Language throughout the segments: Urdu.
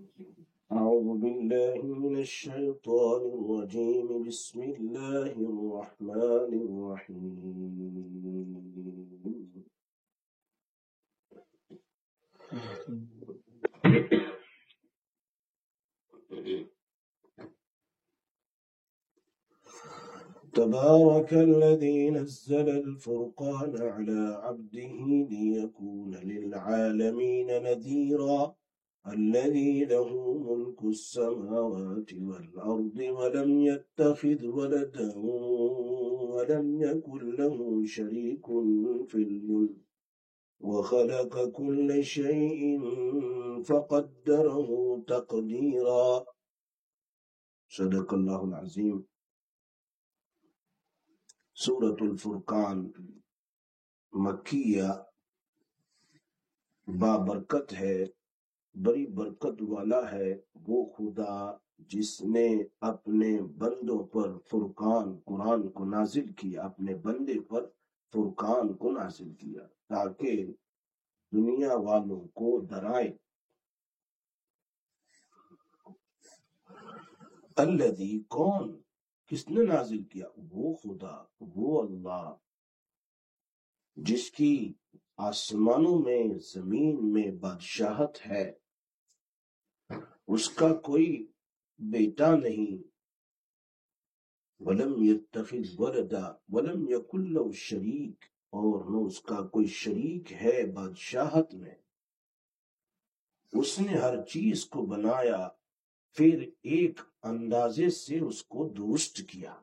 أعوذ بالله من الشيطان الرجيم. بسم الله الرحمن الرحيم. تبارك الذي نزل الفرقان على عبده ليكون للعالمين نذيرا الذي له ملك السماوات والأرض ولم يتخذ ولدا ولم يكن له شريك في الملك وخلق كل شيء فقدره تقديرا. صدق اللہ العظیم. سورۃ الفرقان مکیہ بابرکت ہے، بڑی برکت والا ہے وہ خدا جس نے اپنے بندوں پر فرقان قرآن کو نازل کیا، اپنے بندے پر فرقان کو نازل کیا تاکہ دنیا والوں کو ڈرائے. الذی کون، کس نے نازل کیا؟ وہ خدا، وہ اللہ جس کی آسمانوں میں زمین میں بادشاہت ہے، اس کا کوئی بیٹا نہیں. ولم یتخذ ولدا ولم یکن له شریک، اور نہ اس کا کوئی شریک ہے بادشاہت میں. اس نے ہر چیز کو بنایا، پھر ایک اندازے سے اس کو درست کیا.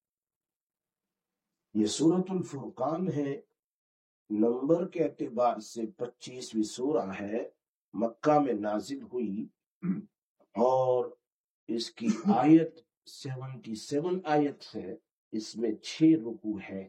یہ سورۃ الفرقان ہے، نمبر کے اعتبار سے 25ویں سورہ ہے، مکہ میں نازل ہوئی، اور اس کی آیت 77 آیت ہے، اس میں 6 رکوع ہے.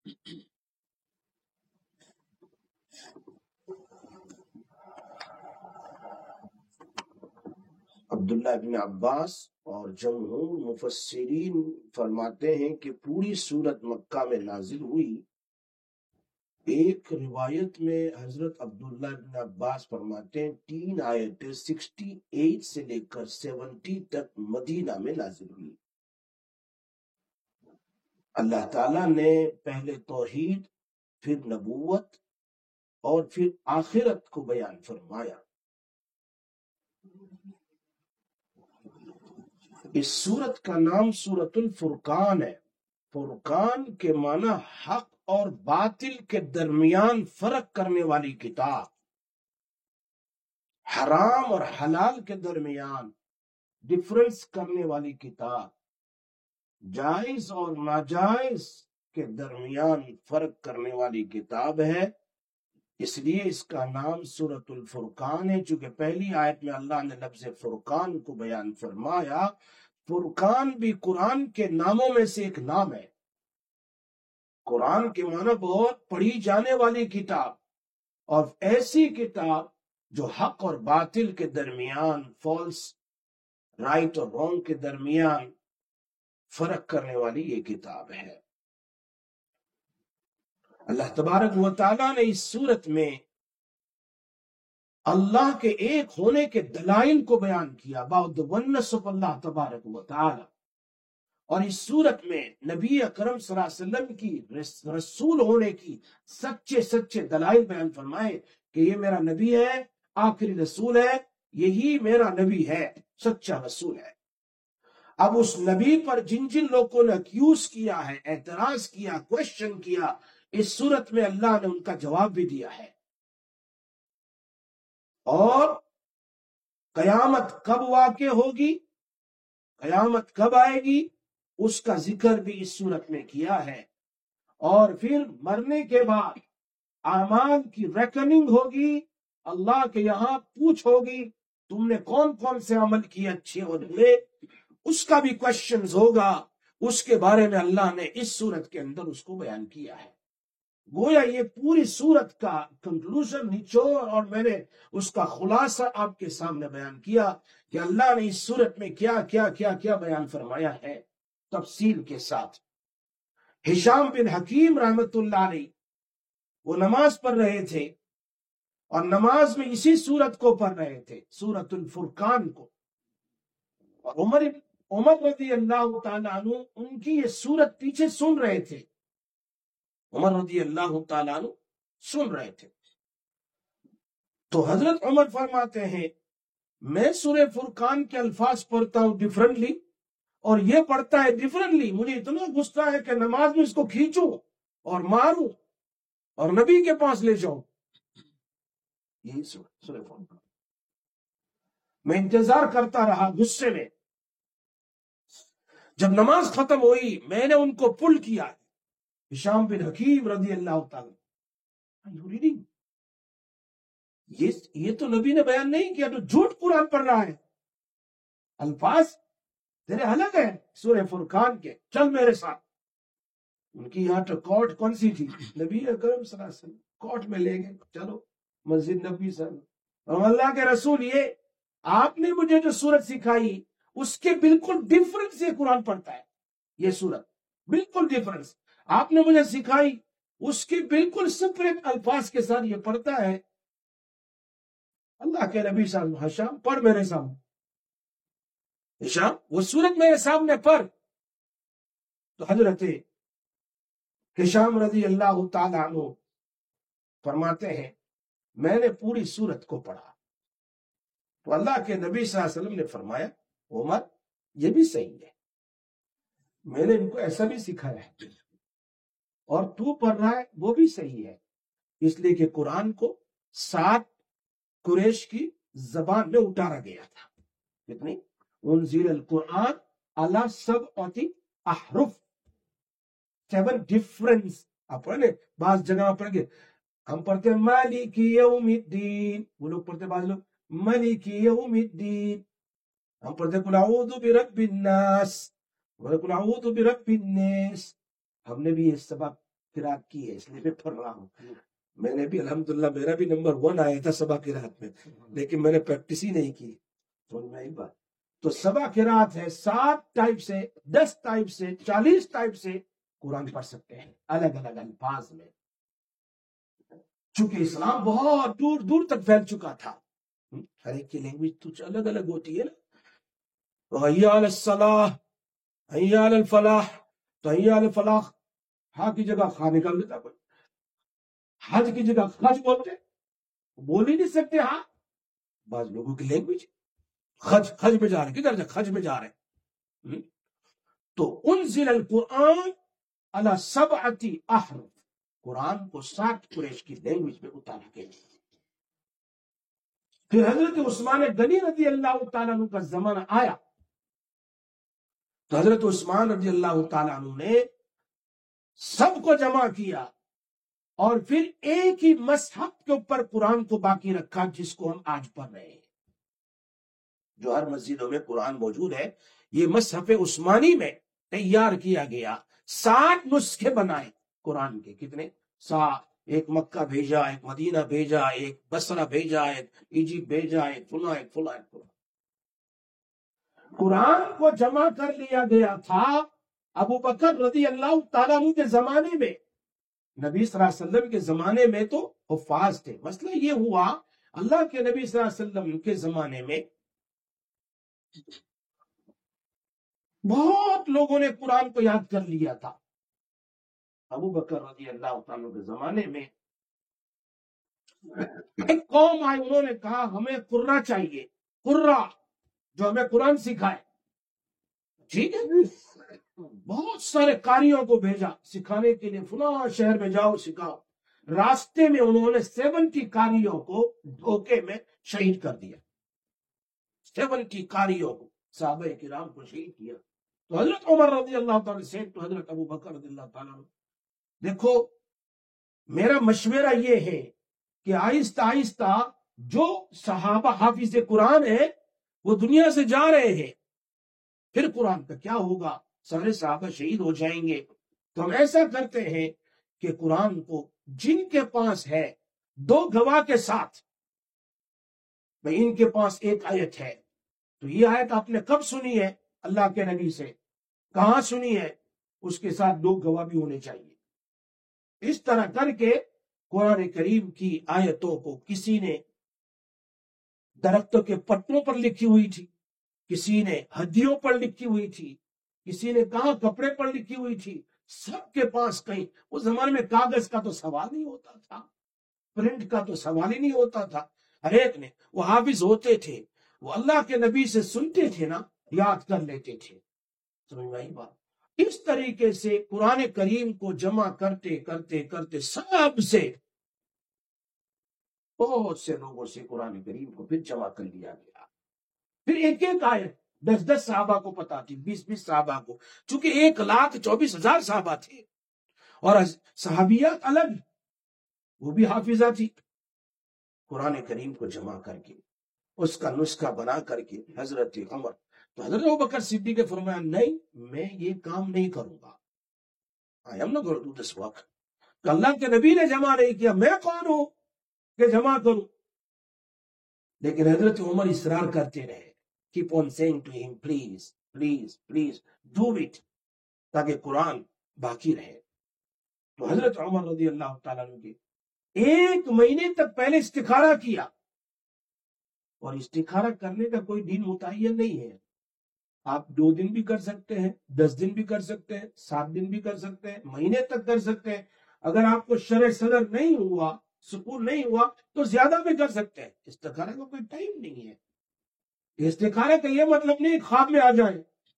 عبداللہ ابن عباس اور جمہور مفسرین فرماتے ہیں کہ پوری سورت مکہ میں نازل ہوئی. ایک روایت میں حضرت عبداللہ ابن عباس فرماتے ہیں 3 آیتیں 68 سے لے کر 70 تک مدینہ میں نازل ہوئی. اللہ تعالیٰ نے پہلے توحید، پھر نبوت اور پھر آخرت کو بیان فرمایا. اس سورت کا نام سورۃ الفرقان ہے. فرقان کے معنی حق اور باطل کے درمیان فرق کرنے والی کتاب، حرام اور حلال کے درمیان ڈفرنس کرنے والی کتاب، جائز اور ناجائز کے درمیان فرق کرنے والی کتاب ہے. اس لیے اس کا نام سورۃ الفرقان ہے، چونکہ پہلی آیت میں اللہ نے لفظ فرقان کو بیان فرمایا. فرقان بھی قرآن کے ناموں میں سے ایک نام ہے. قرآن کے معنی بہت پڑھی جانے والی کتاب، اور ایسی کتاب جو حق اور باطل کے درمیان، فالس رائٹ اور رونگ کے درمیان فرق کرنے والی یہ کتاب ہے. اللہ تبارک و تعالیٰ نے اس سورت میں اللہ کے ایک ہونے کے دلائل کو بیان کیا، about the oneness of اللہ تبارک و تعالیٰ. اور اس سورت میں نبی اکرم صلی اللہ علیہ وسلم کی رسول ہونے کی سچے سچے دلائل بیان فرمائے کہ یہ میرا نبی ہے، آخری رسول ہے، یہی میرا نبی ہے، سچا رسول ہے. اب اس نبی پر جن جن لوگوں نے اکیوز کیا ہے، اعتراض کیا، کوشچن کیا، اس صورت میں اللہ نے ان کا جواب بھی دیا ہے. اور قیامت کب واقع ہوگی، قیامت کب آئے گی، اس کا ذکر بھی اس صورت میں کیا ہے. اور پھر مرنے کے بعد اعمال کی ریکننگ ہوگی، اللہ کے یہاں پوچھ ہوگی تم نے کون کون سے عمل کیے اچھے اور برے، اس کا بھی کوشچنز ہوگا. اس کے بارے میں اللہ نے اس صورت کے اندر اس کو بیان کیا ہے. گویا یہ پوری صورت کا کنکلوژن، نچوڑ، اور میں نے اس کا خلاصہ آپ کے سامنے بیان کیا کہ اللہ نے اس صورت میں کیا کیا کیا کیا بیان فرمایا ہے تفصیل کے ساتھ. ہشام بن حکیم رحمت اللہ علیہ وہ نماز پڑھ رہے تھے، اور نماز میں اسی سورت کو پڑھ رہے تھے، سورت الفرقان کو، اور عمر رضی اللہ تعالیٰ عنہ ان کی یہ سورت پیچھے سن رہے تھے، عمر رضی اللہ تعالیٰ عنہ سن رہے تھے۔ تو حضرت عمر فرماتے ہیں میں سورہ فرقان کے الفاظ پڑھتا ہوں ڈیفرنٹلی اور یہ پڑھتا ہے ڈیفرنٹلی، مجھے اتنا غصہ ہے کہ نماز میں اس کو کھینچوں اور ماروں اور نبی کے پاس لے جاؤں۔ یہی سورہ فرقان، میں انتظار کرتا رہا غصے میں، جب نماز ختم ہوئی میں نے ان کو پل کیا، ہشام بن حکیم رضی اللہ تعالیٰ، یہ تو نبی نے بیان نہیں کیا، تو جھوٹ قرآن پڑھ رہا ہے، الفاظ تیرے الگ ہے سورہ فرقان کے، چل میرے ساتھ۔ ان کی یہاں تو کورٹ کون سی تھی؟ نبی اکرم صلی اللہ علیہ وسلم کورٹ میں لے گئے، چلو مسجد نبی صلی اللہ علیہ وسلم، اور اللہ کے رسول یہ آپ نے مجھے جو سورت سکھائی اس کے بالکل ڈیفرنس سے قرآن پڑھتا ہے، یہ سورت بالکل ڈیفرنس آپ نے مجھے سکھائی اس کے بالکل سپریٹ الفاظ کے ساتھ یہ پڑھتا ہے۔ اللہ کے نبی صلی اللہ علیہ وسلم، ہشام پڑھ میرے سامنے، ہشام وہ سورت میرے سامنے پڑھ۔ تو حضرت ہشام رضی اللہ تعالیٰ عنہ فرماتے ہیں میں نے پوری سورت کو پڑھا، تو اللہ کے نبی صلی اللہ علیہ وسلم نے فرمایا عمر یہ بھی صحیح ہے، میں نے ان کو ایسا بھی سکھایا ہے، اور تو پڑھ رہا ہے وہ بھی صحیح ہے، اس لیے کہ قرآن کو 7 قریش کی زبان میں اتارا گیا تھا۔ کتنی؟ انزل القرآن علی 7 احرف، 7 ڈفرنس۔ آپ پڑھیں بعض جگہ پڑھ گے، ہم پڑھتے ہیں مالک یوم الدین، وہ لوگ پڑھتے بعض لوگ مالک یوم الدین، ہم پڑھتے قل اعوذ برب الناس، قل اعوذ برب الناس۔ ہم نے بھی یہ سبق قرات کی ہے، اس لیے میں پڑھ رہا ہوں، میں نے بھی الحمدللہ میرا بھی نمبر 1 آیا تھا سبق قرات میں، لیکن میں نے پریکٹس ہی نہیں کی۔ ایک بات تو سبق قرات ہے، 7 ٹائپ سے، 10 ٹائپ سے، 40 ٹائپ سے قرآن پڑھ سکتے ہیں الگ الگ الفاظ میں، چونکہ اسلام بہت دور دور تک پھیل چکا تھا، ہر ایک کی لینگویج تو الگ الگ ہوتی ہے نا۔ حی علی الصلاح، حی علی الفلاح، تو حی علی الفلاح ہاں کی جگہ خواہ نکال دیتا کوئی، حج کی جگہ خج بولتے، بول ہی نہیں سکتے ہاں، بعض لوگوں کی لینگویج خج میں جا رہے، کدھر جا خج میں جا رہے۔ تو انزل القرآن علی 7 احرف، قرآن کو 7 قریش کی لینگویج میں اتارا گیا۔ پھر حضرت عثمان غنی رضی اللہ تعالیٰ عنہ کا زمانہ آیا، تو حضرت عثمان رضی اللہ تعالیٰ عنہ نے سب کو جمع کیا اور پھر ایک ہی مصحف کے اوپر قرآن کو باقی رکھا، جس کو ہم آج پڑھ رہے ہیں، جو ہر مسجدوں میں قرآن موجود ہے۔ یہ مصحف عثمانی میں تیار کیا گیا، 7 نسخے بنائے قرآن کے، کتنے؟ 7، ایک مکہ بھیجا، ایک مدینہ بھیجا، ایک بصرہ بھیجا، ایک ایجپٹ بھیجا، ایک فلاں ایک فلاں ایک فلاں۔ قرآن کو جمع کر لیا گیا تھا ابو بکر رضی اللہ تعالیٰ عنہ کے زمانے میں، نبی صلی اللہ علیہ وسلم کے زمانے میں تو حفاظ تھے۔ مسئلہ یہ ہوا اللہ کے نبی صلی اللہ علیہ وسلم کے زمانے میں بہت لوگوں نے قرآن کو یاد کر لیا تھا۔ ابو بکر رضی اللہ تعالیٰ کے زمانے میں ایک قوم آئی، انہوں نے کہا ہمیں قرہ چاہیے، قرہ جو ہمیں قرآن سکھائے۔ ٹھیک ہے، بہت سارے قاریوں کو بھیجا سکھانے کے لیے، فلاں شہر میں جاؤ سکھاؤ۔ راستے میں انہوں نے 70 قاریوں کو دھوکے میں شہید کر دیا، 70 قاریوں کو، صحابہ کرام کو شہید کیا۔ تو حضرت عمر رضی اللہ تعالیٰ سے تو حضرت ابو بکر رضی اللہ تعالیٰ عنہ، دیکھو میرا مشورہ یہ ہے کہ آہستہ آہستہ جو صحابہ حافظ قرآن ہیں وہ دنیا سے جا رہے ہیں، پھر قرآن کا کیا ہوگا؟ سارے صحابہ شہید ہو جائیں گے۔ تو ہم ایسا کرتے ہیں کہ قرآن کو جن کے پاس ہے 2 گواہ کے ساتھ، بھئی ان کے پاس ایک آیت ہے، تو یہ آیت آپ نے کب سنی ہے؟ اللہ کے نبی سے۔ کہاں سنی ہے؟ اس کے ساتھ 2 گواہ بھی ہونے چاہیے۔ اس طرح کر کے قرآن کریم کی آیتوں کو کسی نے درختوں کے پتوں پر لکھی ہوئی تھی، کسی نے ہڈیوں پر لکھی ہوئی تھی، کسی نے کہاں کپڑے پر لکھی ہوئی تھی، سب کے پاس کہیں اس زمانے میں کاغذ کا تو سوال نہیں ہوتا تھا، پرنٹ کا تو سوال ہی نہیں ہوتا تھا، ہر ایک نے، وہ حافظ ہوتے تھے، وہ اللہ کے نبی سے سنتے تھے نا، یاد کر لیتے تھے. سمجھ میں آئی بات؟ اس طریقے سے قرآن کریم کو جمع کرتے کرتے کرتے سب سے بہت سے لوگوں سے قرآن کریم کو پھر جمع کر لیا گیا. پھر ایک ایک آیت 10 صحابہ کو پتا تھی، 20 صحابہ کو، چونکہ 1,24,000 صحابہ تھے اور صحابیات الگ، وہ بھی حافظہ تھی. قرآن کریم کو جمع کر کے اس کا نسخہ بنا کر کے حضرت عمر، تو حضرت ابوبکر صدیق نے فرمایا نہیں میں یہ کام نہیں کروں گا، I am not going to do this work. اللہ کے نبی نے جمع نہیں کیا، میں کون ہوں کہ جمع کروں؟ لیکن حضرت عمر اصرار کرتے رہے، keep on saying to him please please please do it، تاکہ قرآن باقی رہے. تو حضرت عمر رضی اللہ تعالیٰ عنہ کے 1 مہینے تک پہلے استخارہ کیا، اور استخارہ کرنے کا کوئی دن متعین نہیں ہے، آپ 2 دن بھی کر سکتے ہیں، 10 دن بھی کر سکتے ہیں، 7 دن بھی کر سکتے ہیں، مہینے تک کر سکتے ہیں. اگر آپ کو شرح صدر نہیں ہوا، سکون نہیں ہوا تو زیادہ بھی کر سکتے ہیں. استخارہ کا کوئی ٹائم نہیں ہے. استخارہ کا یہ مطلب نہیں خواب میں آ جائیں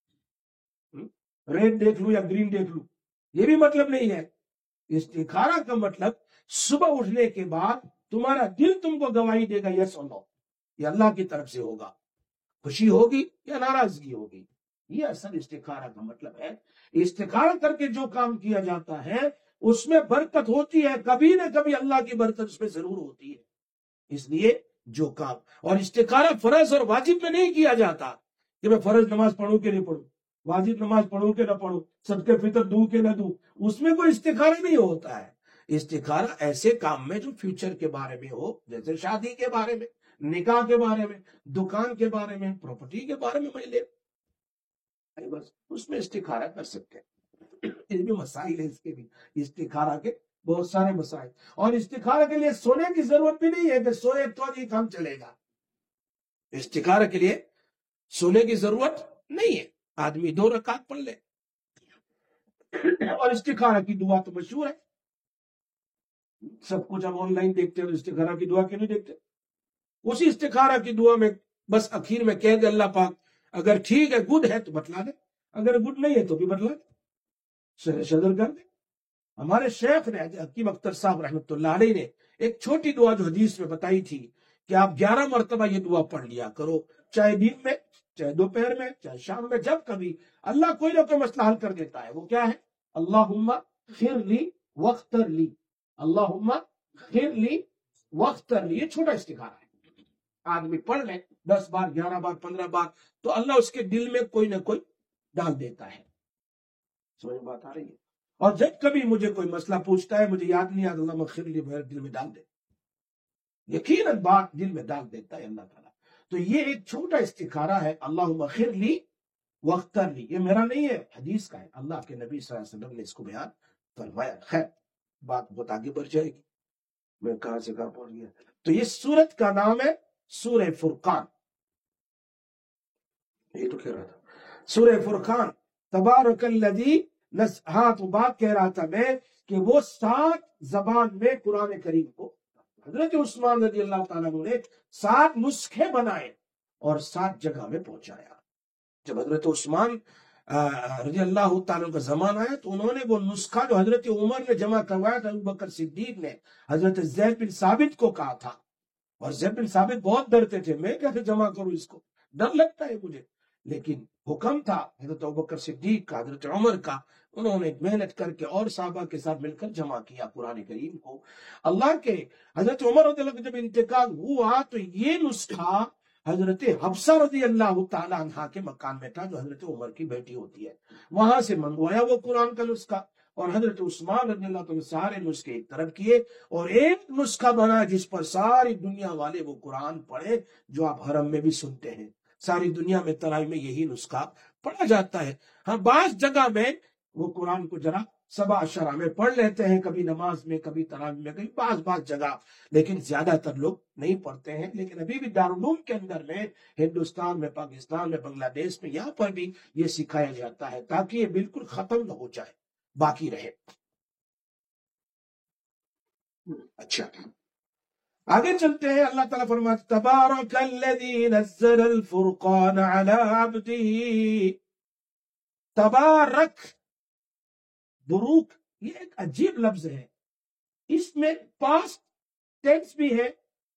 ریڈ دیکھ لوں یا گرین دیکھ لوں، یہ بھی مطلب نہیں ہے. استخارہ کا مطلب صبح اٹھنے کے بعد تمہارا دل تم کو گواہی دے گا یس اور نو، یہ اللہ کی طرف سے ہوگا، خوشی ہوگی یا ناراضگی ہوگی. یہ اصل استخارہ کا مطلب ہے. استخارہ کر کے جو کام کیا جاتا ہے اس میں برکت ہوتی ہے، کبھی نہ کبھی اللہ کی برکت اس میں ضرور ہوتی ہے. اس لیے جو کام، اور استخارہ فرض اور واجب میں نہیں کیا جاتا کہ میں فرض نماز پڑھوں کہ نہیں پڑھوں، واجب نماز پڑھوں کہ نہ پڑھوں، صدقہ فطر دوں کہ نہ دوں، اس میں کوئی استخارہ نہیں ہوتا ہے. استخارہ ایسے کام میں جو فیوچر کے بارے میں ہو، جیسے شادی کے بارے میں، نکاح کے بارے میں، دکان کے بارے میں، پراپرٹی کے بارے میں لے بس اس میں استخارہ کر سکتے ہیں. اس بھی مسائل ہے، اس کے بھی استخارہ کے بہت سارے مسائل. اور استخارہ کے لیے سونے کی ضرورت بھی نہیں ہے کہ سوئے تو یہ کام چلے گا. استخارہ کے لیے سونے کی ضرورت نہیں ہے، آدمی 2 رکعت پڑھ لے. اور استخارہ کی دعا تو مشہور ہے، سب کچھ ہم آن لائن دیکھتے ہیں، تو استخارہ کی دعا کیوں نہیں دیکھتے؟ اسی استخارہ کی دعا میں بس اخیر میں کہہ دے اللہ پاک اگر ٹھیک ہے گڈ ہے تو بتلا دے، اگر گڈ نہیں ہے تو بھی بتلا دے، شدر کر دے. ہمارے شیخ نے حکیم اختر صاحب رحمۃ اللہ علیہ نے ایک چھوٹی دعا جو حدیث میں بتائی تھی کہ آپ 11 مرتبہ یہ دعا پڑھ لیا کرو، چاہے دن میں، چاہے دوپہر میں، چاہے شام میں، جب کبھی اللہ کوئی نہ کوئی مسئلہ حل کر دیتا ہے. وہ کیا ہے؟ اللہم خیر لی واختر لی، اللہم خیر لی واختر لی. یہ چھوٹا استخارہ ہے، آدمی پڑھ لے 10 بار، 11 بار، 15 بار، تو اللہ اس کے دل میں کوئی نہ کوئی ڈال دیتا ہے. سمجھ بات آ رہی ہے؟ اور جب کبھی مجھے کوئی مسئلہ پوچھتا ہے، مجھے یاد نہیں آتا، اللہ مغفر لی میرے دل میں ڈال دے، یقیناً بات دل میں ڈال دیتا ہے اللہ تعالیٰ. تو یہ ایک چھوٹا استخارہ ہے، اللہم خیر لی واختر لی. یہ میرا نہیں ہے، حدیث کا ہے، اللہ کے نبی صلی اللہ علیہ وسلم نے اس کو بیان فرمایا. خیر بات بہت آگے بڑھ جائے گی، میں کہاں سے کہاں پہنچ گیا. تو یہ سورت کا نام ہے سورہ فرقان. یہ تو کہہ رہا تھا سورہ فرقان، تبارک الذی، ہاں تو بات کہہ رہا تھا میں کہ وہ 7 زبان میں قرآن کریم کو حضرت عثمان رضی اللہ تعالیٰ نے 7 نسخے بنائے اور 7 جگہ میں پہنچایا. جب حضرت عثمان رضی اللہ تعالیٰ کا زمان آیا تو انہوں نے وہ نسخہ جو حضرت عمر نے جمع کروایا تھا، ابوبکر صدیق نے حضرت زید بن ثابت کو کہا تھا، اور زید بن ثابت بہت ڈرتے تھے، میں کیسے جمع کروں اس کو، ڈر لگتا ہے مجھے. لیکن حکم تھا حضرت ابوبکر صدیق کا، حضرت عمر کا، انہوں نے محنت کر کے اور صحابہ کے ساتھ مل کر جمع کیا قرآن کریم کو. اللہ کے حضرت عمر رضی اللہ کا جب انتقال ہوا تو یہ نسخہ حضرت حفصہ رضی اللہ تعالیٰ عنہ کے مکان میں تھا، جو حضرت عمر کی بیٹی ہوتی ہے، وہاں سے منگوایا وہ قرآن کا نسخہ. اور حضرت عثمان رضی اللہ تعالیٰ سارے نسخے ایک طرف کیے اور ایک نسخہ بنا جس پر ساری دنیا والے وہ قرآن پڑھے، جو آپ حرم میں بھی سنتے ہیں. ساری دنیا میں تراویح میں یہی نسخہ پڑھا جاتا ہے. ہاں بعض جگہ میں وہ قرآن کو ذرا सबा शरा में पढ़ लेते हैं, कभी नमाज में, कभी तरावी में, कभी बाज जगह, लेकिन ज्यादातर लोग नहीं पढ़ते हैं। लेकिन अभी भी दारुल के अंदर में, हिंदुस्तान में, पाकिस्तान में, बांग्लादेश में, यहाँ पर भी ये सिखाया जाता है ताकि ये बिल्कुल खत्म न हो जाए, बाकी रहे। अच्छा, आगे चलते हैं। अल्लाह ताला फरमाते तबारकल्लज़ी नज़्ज़लल फुरक़ान अला अब्दिही। तबारक, बुरूक, ये एक अजीब लफ्ज है। इसमें पास्ट टेंस भी है,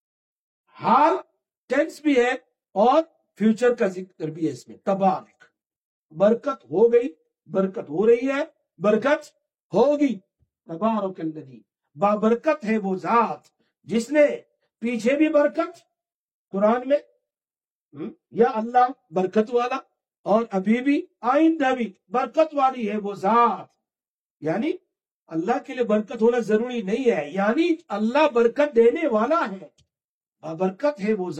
हाल टेंस भी है, और फ्यूचर का जिक्र भी है इसमें। तबारक, बरकत हो गई, बरकत हो रही है, बरकत होगी। तबारकल्लज़ी, बाबरकत है वो जात जिसने पीछे भी बरकत कुरान में, या अल्लाह बरकत वाला, और अभी भी आइंदा भी बरकत वाली है वो जात। यानी अल्लाह के लिए बरकत होना जरूरी नहीं है, यानी अल्लाह बरकत देने वाला है, बरकत है वो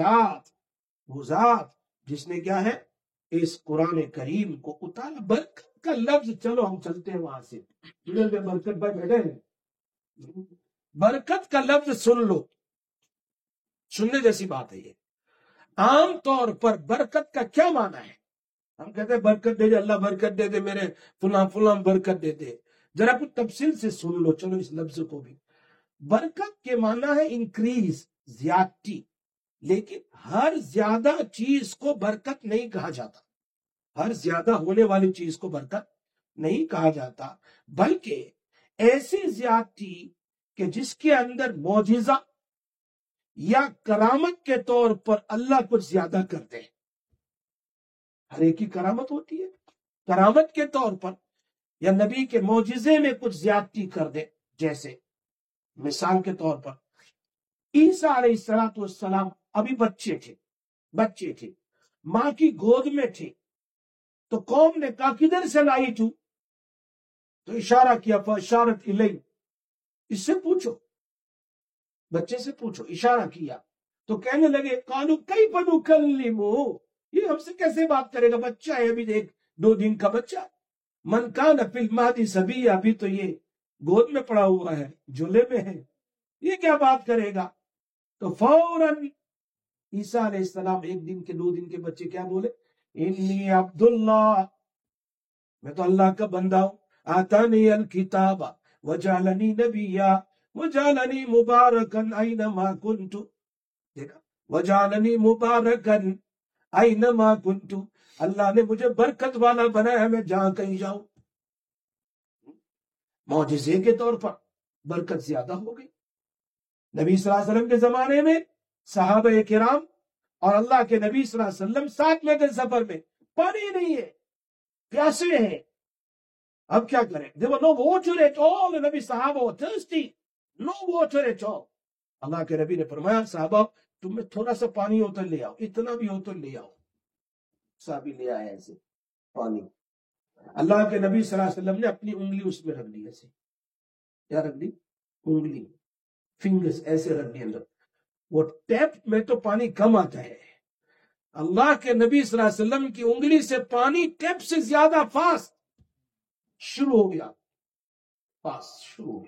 जात जिसने क्या है, इस कुरान करीम को उतारा। बरकत का लफ्ज, चलो हम चलते हैं वहां से, बरकत भाई बैठे हैं, बरकत का लफ्ज सुन लो, सुनने जैसी बात है ये। आम तौर पर बरकत का क्या माना है? हम कहते हैं बरकत दे दे, अल्लाह बरकत दे दे, मेरे फुला फुला बरकत दे दे। जरा कुछ तफसील से सुन लो, चलो इस लफ्ज को भी। बरकत के माना है इंक्रीज, ज्यादती, लेकिन हर ज्यादा चीज को बरकत नहीं कहा जाता, हर ज्यादा होने वाली चीज को बरकत नहीं कहा जाता, बल्कि ऐसी ज्यादती कि जिसके अंदर मौजिजा या करामत के तौर पर अल्लाह कुछ ज्यादा करते हैं। हर एक की करामत होती है, करामत के तौर पर या नबी के मौजिजे में कुछ ज्यादती कर दे। जैसे मिसाल के तौर पर ईसा अलैहिस्सलाम अभी बच्चे थे, मां की गोद में थे, तो कौम ने कहा किधर से लाई तू? तो इशारा किया, फअशारत इलैहि, इससे पूछो, बच्चे से पूछो, इशारा किया। तो कहने लगे कालू कैफ़ नुकल्लिमु, ये हमसे कैसे बात करेगा, बच्चा है अभी, देख 2 दिन का बच्चा। मन कान फिल महदी सबी, अभी तो ये गोद में पड़ा हुआ है, झूले में है, ये क्या बात करेगा? तो फौरन ईसा अलैहिस्सलाम 1 दिन के 2 दिन के बच्चे क्या बोले? इन्नी अब्दुल्लाह, मैं तो अल्लाह का बंदा हूं, आतानी अल किताबा वजअलनी नबिया वजअलनी मुबारकन ऐनमा कुन्तु। देखा, वजअलनी मुबारकन ऐनमा कुन्तु, अल्लाह ने मुझे बरकत वाला बनाया है, मैं जहां कहीं जाऊं। मौजिजे के तौर पर बरकत ज्यादा हो गई। नबी सल्लल्लाहु अलैहि वसल्लम के जमाने में सहाबा किराम और अल्लाह के नबी सल्लल्लाहु अलैहि वसल्लम 7 में के सफर में, पानी नहीं है, प्यासे हैं, अब क्या करें? There was no water at all. The Nabi Sahaba were thirsty. No water at all. अल्लाह के नबी ने फरमाया साहबा तुम्हें थोड़ा सा पानी हो तो ले आओ, इतना भी हो तो ले आओ। साहबी ले आया ऐसे पानी। अल्लाह के नबी सल्लल्लाहु अलैहि वसल्लम ने अपनी उंगली उसमें रख दी, ऐसे क्या रख दी? उंगली, फिंगर्स ऐसे रख दी अंदर। वो टैप में तो पानी कम आता है, अल्लाह के नबी सल्लल्लाहु अलैहि वसल्लम की उंगली से पानी टैप से ज्यादा फास्ट शुरू हो गया, फास्ट शुरू हो गया।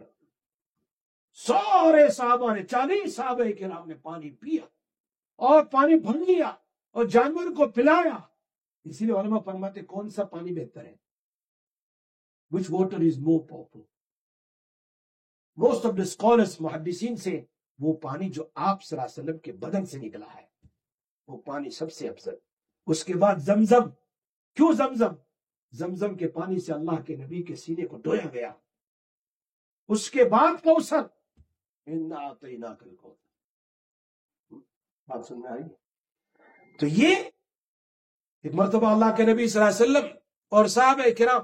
सारे साहबा ने, 40 साहबे किराम ने पानी पिया और पानी भर लिया और जानवर को पिलाया। इसीलिए उलमा फरमाते कौन सा पानी बेहतर है? Which water is more powerful? Most of the scholars मुहद्दिसीन से वो पानी जो आप सल्लल्लाहु अलैहि वसल्लम के बदन से निकला है वो पानी सबसे अफजल। उसके बाद जमजम। क्यों जमजम? जमजम के पानी से अल्लाह के नबी के सीने को धोया गया। उसके बाद कौसर, इन्ना आतैनाकल कौसर। बात सुन में आई? तो ये एक मर्तबा अल्लाह के नबी सल्लल्लाहु अलैहि वसल्लम और साहबे किराम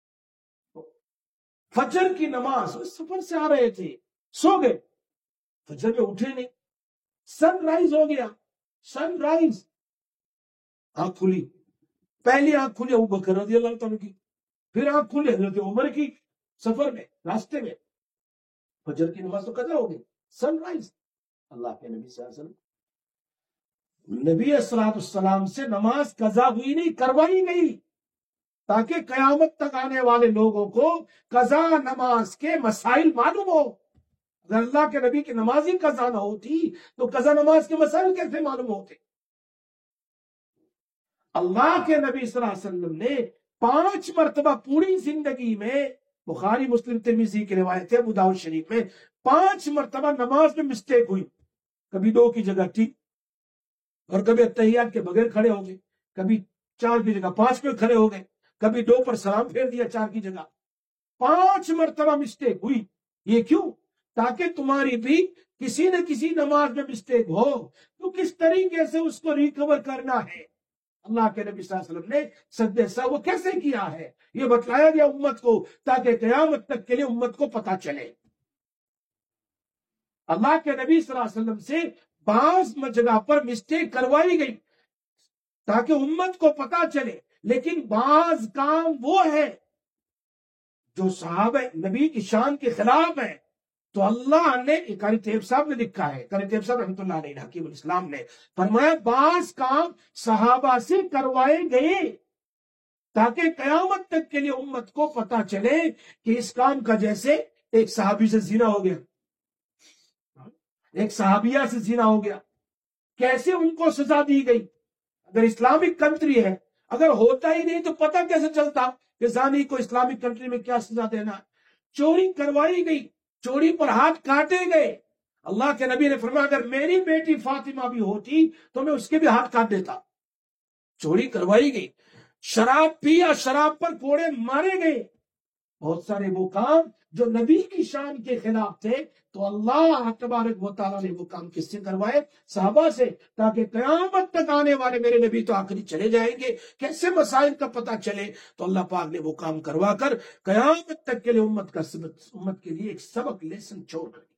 फजर की नमाज सफर से आ रहे थे, सो गए, फजर में उठे नहीं, सनराइज हो गया। सनराइज, आंख खुली, पहली आंख खुली अबू बकर रज़ियल्लाहु अन्हु की, फिर आंख खुली हजरत उमर की, सफर में, रास्ते में। फजर की नमाज तो कदर हो गई, सनराइज। अल्लाह के नबी सल्लल्लाहु अलैहि वसल्लम, नबी सल्लल्लाहु अलैहि वसल्लम से नमाज कजा हुई नहीं, करवाई गई। تاکہ قیامت تک آنے والے لوگوں کو قضا نماز کے مسائل معلوم ہو۔ اگر اللہ کے نبی کی نماز ہی قضا نہ ہوتی تو قضا نماز کے مسائل کیسے معلوم ہوتے؟ اللہ کے نبی صلی اللہ علیہ وسلم نے 5 مرتبہ پوری زندگی میں، بخاری مسلم ترمذی کی روایت ہے، ابو داؤد شریف میں 5 مرتبہ نماز میں مسٹیک ہوئی، کبھی 2 کی جگہ تھی، اور کبھی اتحیات کے بغیر کھڑے ہو گئے، کبھی 4 کی جگہ 5 پہ کھڑے ہو گئے، کبھی 2 پر سلام پھیر دیا 4 کی جگہ۔ 5 مرتبہ مسٹیک ہوئی۔ یہ کیوں؟ تاکہ تمہاری بھی کسی نہ کسی نماز میں مسٹیک ہو تو کس طریقے سے اس کو ریکور کرنا ہے۔ اللہ کے نبی صلی اللہ علیہ وسلم نے سجدہ سہو کیسے کیا ہے یہ بتلایا گیا امت کو، تاکہ قیامت تک کے لیے امت کو پتا چلے۔ اللہ کے نبی صلی اللہ علیہ وسلم سے بعض جگہ پر مسٹیک کروائی گئی تاکہ امت کو پتا چلے، لیکن بعض کام وہ ہے جو صحابہ نبی کی شان کے خلاف ہے، تو اللہ نے، قاری طیب صاحب نے لکھا ہے، قاری طیب صاحب رحمۃ اللہ علیہ حکیم الاسلام نے فرمایا بعض کام صحابہ سے کروائے گئے تاکہ قیامت تک کے لیے امت کو پتا چلے کہ اس کام کا، جیسے ایک صحابی سے زنا ہو گیا، ایک صحابیہ سے زنا ہو گیا، کیسے ان کو سزا دی گئی؟ اگر اسلامک کنٹری ہے، اگر ہوتا ہی نہیں تو پتہ کیسے چلتا کہ زانی کو اسلامک کنٹری میں کیا سزا دینا ہے؟ چوری کروائی گئی، چوری پر ہاتھ کاٹے گئے۔ اللہ کے نبی نے فرمایا اگر میری بیٹی فاطمہ بھی ہوتی تو میں اس کے بھی ہاتھ کاٹ دیتا۔ چوری کروائی گئی، شراب پی یا شراب پر کوڑے مارے گئے، بہت سارے وہ کام جو نبی کی شان کے خلاف تھے، تو اللہ تبارک و تعالیٰ نے وہ کام کس سے کروائے؟ صحابہ سے، تاکہ قیامت تک آنے والے میرے نبی تو آخری چلے جائیں گے، کیسے مسائل کا پتہ چلے؟ تو اللہ پاک نے وہ کام کروا کر قیامت تک کے لیے امت کے لیے ایک سبق، لیسن چھوڑ کر۔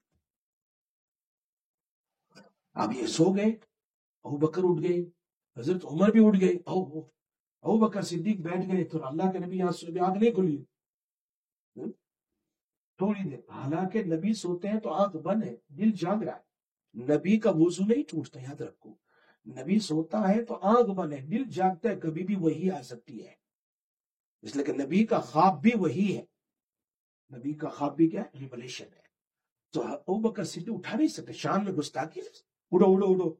اب یہ سو گئے، ابو بکر اٹھ گئے، حضرت عمر بھی اٹھ گئے، ابو بکر صدیق بیٹھ گئے تو اللہ کے نبی یہاں سے آنکھ نہیں کھلی تھوڑی دیر، حالانکہ نبی سوتے ہیں تو آنکھ بند ہے، دل جاگ رہا ہے، نبی کا وضو نہیں ٹوٹتا، یاد رکھو، نبی سوتا ہے تو آنکھ بند ہے، دل جاگتا ہے، کبھی بھی وہی آ سکتی ہے، اس لیے کہ نبی کا خواب بھی وہی ہے، نبی کا خواب بھی کیا ہے؟ ریولیشن ہے۔ تو ابو بکر صدیق اٹھا نہیں سکتے، شان میں گستاخی، اڑو اڑو اڑو،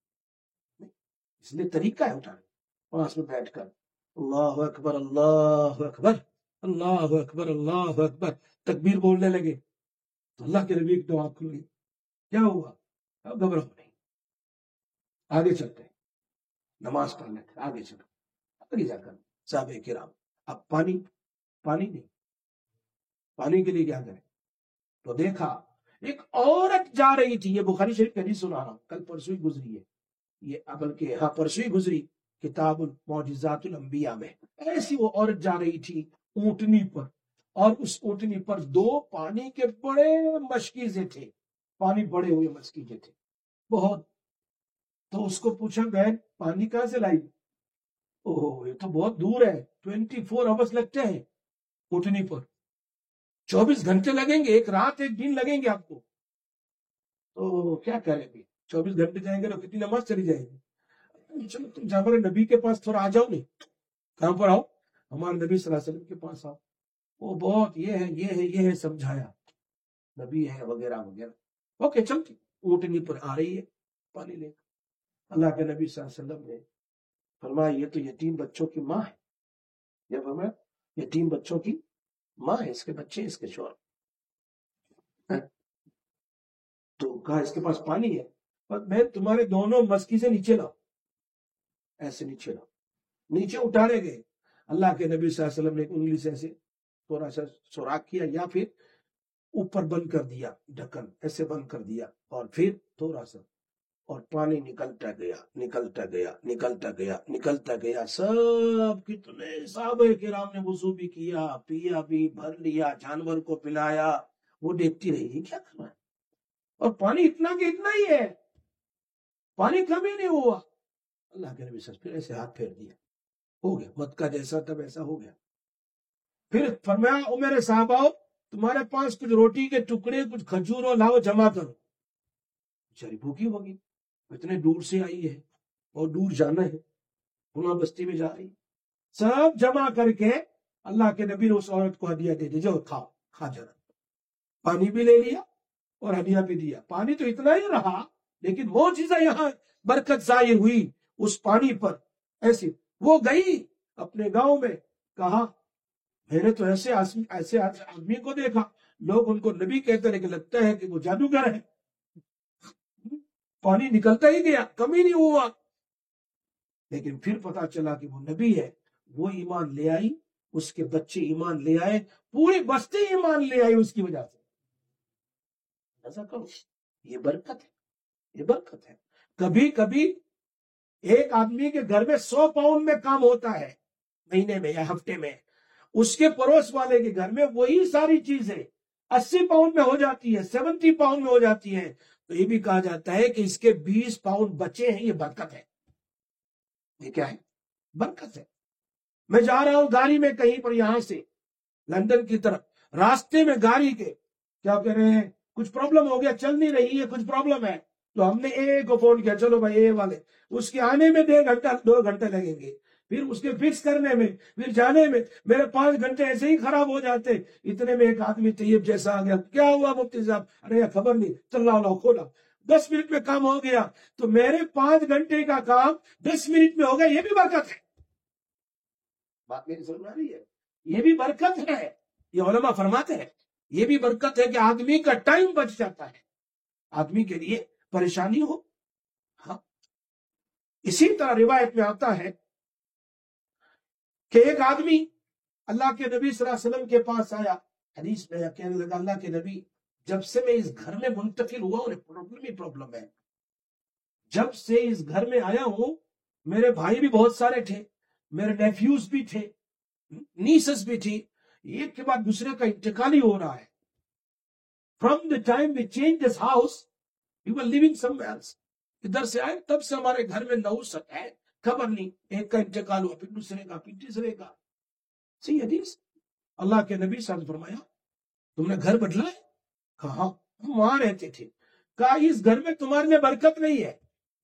اس لیے طریقہ ہے اٹھانے، پاس میں بیٹھ کر اللہ اکبر اللہ اکبر اللہ اکبر اللہ اکبر تکبیر بولنے لگے تو اللہ کے نبی کی دعا کھل گئی۔ کیا ہوا؟ اب گھبراؤ نہیں، آگے چلتے ہیں، نماز پڑھ لیتے، آگے چلو، آگے جا کر صحابہ کرام، اب پانی نہیں، پانی کے لیے کیا کریں؟ تو دیکھا ایک عورت جا رہی تھی، یہ بخاری شریف کا حدیث سنا رہا ہوں، کل پرسوئی گزری ہے یہ، بلکہ ہاں پرسوئی گزری کتاب المعجزات الانبیاء میں، ایسی وہ عورت جا رہی تھی اونٹنی پر، اور اس اونٹنی پر 2 پانی کے بڑے مشکیزے تھے، پانی بڑے ہوئے مشکیزے تھے بہت۔ تو اس کو پوچھا بہن پانی کہاں سے لائی؟ اوہ یہ تو بہت دور ہے، 24 آورس لگتے ہیں اونٹنی پر، 24 گھنٹے لگیں گے، ایک رات ایک دن لگیں گے آپ کو، تو کیا کریں گے؟ 24 گھنٹے جائیں گے تو کتنی نماز چلی جائے گی؟ چلو تم ہمارے نبی کے پاس تھوڑا آ جاؤ، نہیں کہاں پر آؤ؟ ہمارے نبی صلی اللہ علیہ وسلم کے پاس آؤ، وہ بہت یہ ہے سمجھایا، نبی ہے وغیرہ وغیرہ، اوکے چلتی، اونٹنی پر آ رہی ہے پانی لے کر، اللہ کے نبی صلی اللہ علیہ وسلم نے فرمایا یہ تو یتیم بچوں کی ماں ہے، یہ فرمایا یتیم بچوں کی ماں ہے، اس کے بچے اس کے شوہر، تو کہا اس کے پاس پانی ہے، اور میں تمہارے دونوں مسکی سے نیچے لاؤ، ایسے نیچے لاؤ، نیچے اٹھانے گئے، اللہ کے نبی صلی اللہ علیہ وسلم نے ایک انگلی سے ایسے تھوڑا سا سوراخ کیا، یا پھر اوپر بند کر دیا، ڈھکن ایسے بند کر دیا، اور پھر تھوڑا سا، اور پانی نکلتا گیا نکلتا گیا نکلتا گیا نکلتا گیا، سب کتنے صحابہ کرام نے وضو بھی کیا، پیا بھی، بھر لیا، جانور کو پلایا، وہ دیکھتی رہی یہ کیا کرنا ہے، اور پانی اتنا کہ اتنا ہی ہے، پانی کمی نہیں ہوا، اللہ کے نبی صلی اللہ علیہ وسلم پھر ایسے ہاتھ پھیر دیا، ہو گیا، مت کا جیسا تھا ویسا ہو گیا۔ پھر فرمایا او میرے صحابہ تمہارے پاس کچھ روٹی کے ٹکڑے کچھ کھجور لاؤ جمع کرو، بیچاری بھوکی ہوگی، اتنے دور سے آئی ہے اور دور جانا ہے، گناہ بستی میں جا رہی، سب جمع کر کے اللہ کے نبی نے اس عورت کو ہدیہ دے دی، جو کھاؤ، کھا جانا۔ پانی بھی لے لیا اور ہدیہ بھی دیا۔ پانی تو اتنا ہی رہا، لیکن وہ چیزیں یہاں برکت ظاہر ہوئی اس پانی پر۔ ایسی وہ گئی اپنے گاؤں میں، کہا میں نے تو ایسے آدمی کو دیکھا، لوگ ان کو نبی کہتے، لیکن لگتا ہے کہ وہ جادوگر ہے۔ پانی نکلتا ہی گیا، کمی نہیں ہوا۔ لیکن پھر پتا چلا کہ وہ نبی ہے۔ وہ ایمان لے آئی، اس کے بچے ایمان لے آئے، پوری بستی ایمان لے آئی اس کی وجہ سے۔ ایسا کرو، یہ برکت ہے، یہ برکت ہے۔ کبھی کبھی ایک آدمی کے گھر میں 100 پاؤنڈ میں کام ہوتا ہے مہینے میں یا ہفتے میں، اس کے پڑوس والے کے گھر میں وہی ساری چیزیں 80 پاؤنڈ میں ہو جاتی ہے، 70 پاؤنڈ میں ہو جاتی ہے، تو یہ بھی کہا جاتا ہے کہ اس کے 20 پاؤنڈ بچے ہیں، یہ برکت ہے۔ یہ کیا ہے؟ برکت ہے۔ میں جا رہا ہوں گاڑی میں کہیں پر، یہاں سے لندن کی طرف، راستے میں گاڑی کے کیا کہہ رہے ہیں، کچھ پرابلم ہو گیا، چل نہیں رہی ہے، کچھ پرابلم ہے، تو ہم نے اے کو فون کیا، چلو بھائی اے والے، اس کے آنے میں 2 گھنٹے لگیں گے، پھر اس کے فکس کرنے میں، پھر جانے میں میرے 5 گھنٹے ایسے ہی خراب ہو جاتے۔ اتنے میں ایک آدمی طیب جیسا آ گیا، کیا ہوا مفتی صاحب؟ ارے خبر نہیں، چل رہا کھولا، 10 منٹ میں کام ہو گیا۔ تو میرے 5 گھنٹے کا کام 10 منٹ میں ہو گیا، یہ بھی برکت ہے۔ بات میری سمجھ میں آ رہی ہے؟ یہ بھی برکت ہے۔ یہ علماء فرماتے ہیں یہ بھی برکت ہے کہ آدمی کا ٹائم بچ جاتا ہے، آدمی کے لیے پریشانی ہو۔ ہاں، اسی طرح روایت میں آتا ہے کہ ایک آدمی اللہ کے نبی صلی اللہ علیہ وسلم کے پاس آیا، حدیث میں کہنے لگا اللہ کے نبی، جب سے میں اس گھر میں منتقل ہوا انہیں پرابلم ہے، جب سے اس گھر میں آیا ہوں، میرے بھائی بھی بہت سارے تھے، میرے نیفیوز بھی تھے، نیسز بھی تھی، ایک کے بعد دوسرے کا انتقال ہی ہو رہا ہے۔ From the time we change this house we were living somewhere else, ادھر سے آئے تب سے ہمارے گھر میں نوست ہے، خبر نہیں، ایک کا انتقال ہوا، پھر دوسرے کا، پھر تیسرے کا۔ صحیح حدیث۔ اللہ کے نبی صلی اللہ علیہ وسلم فرمایا تم نے گھر بدلا ہے؟ کہا ہم وہاں رہتے تھے۔ کہا اس گھر میں تمہارے لیے برکت نہیں ہے۔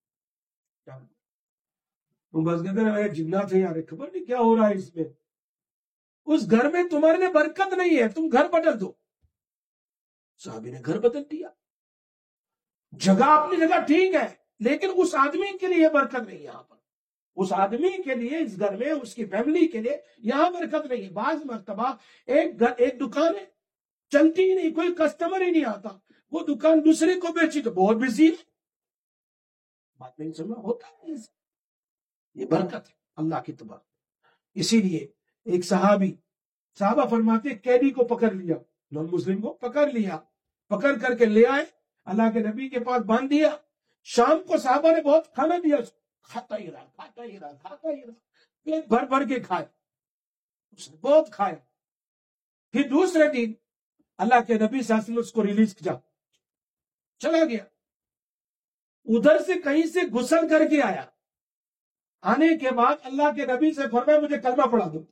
تم بس کہتے ہیں جنات ہے یار، خبر نہیں کیا ہو رہا ہے اس میں، اس گھر میں تمہارے لیے برکت نہیں ہے، تم گھر بدل دو۔ صحابی نے گھر بدل دیا۔ جگہ اپنی جگہ ٹھیک ہے، لیکن اس آدمی کے لیے برکت نہیں ہے یہاں پر، اس آدمی کے لیے، اس گھر میں، اس کی فیملی کے لیے یہاں برکت نہیں ہے۔ بعض مرتبہ ایک دکان ہے، چلتی ہی نہیں، کوئی کسٹمر ہی نہیں آتا، وہ دکان دوسرے کو بیچی تو بہت بزی ہے۔ بات نہیں سمجھا ہوتا ہے، یہ برکت ہے اللہ کی طرف۔ اسی لیے ایک صحابہ فرماتے قیدی کو پکڑ لیا، نان مسلم کو پکڑ لیا، پکڑ کر کے لے آئے، اللہ کے نبی کے پاس باندھ دیا۔ شام کو صحابہ نے بہت کھانا دیا، کھاتا ہی رہا، پیٹ بھر بھر کے کھائے، اس نے بہت کھایا۔ پھر دوسرے دن اللہ کے نبی صلی اللہ علیہ وسلم اس کو ریلیز کیا، چلا گیا، ادھر سے کہیں سے غسل کر کے آیا، آنے کے بعد اللہ کے نبی سے فرمایا مجھے کلمہ پڑھا دو،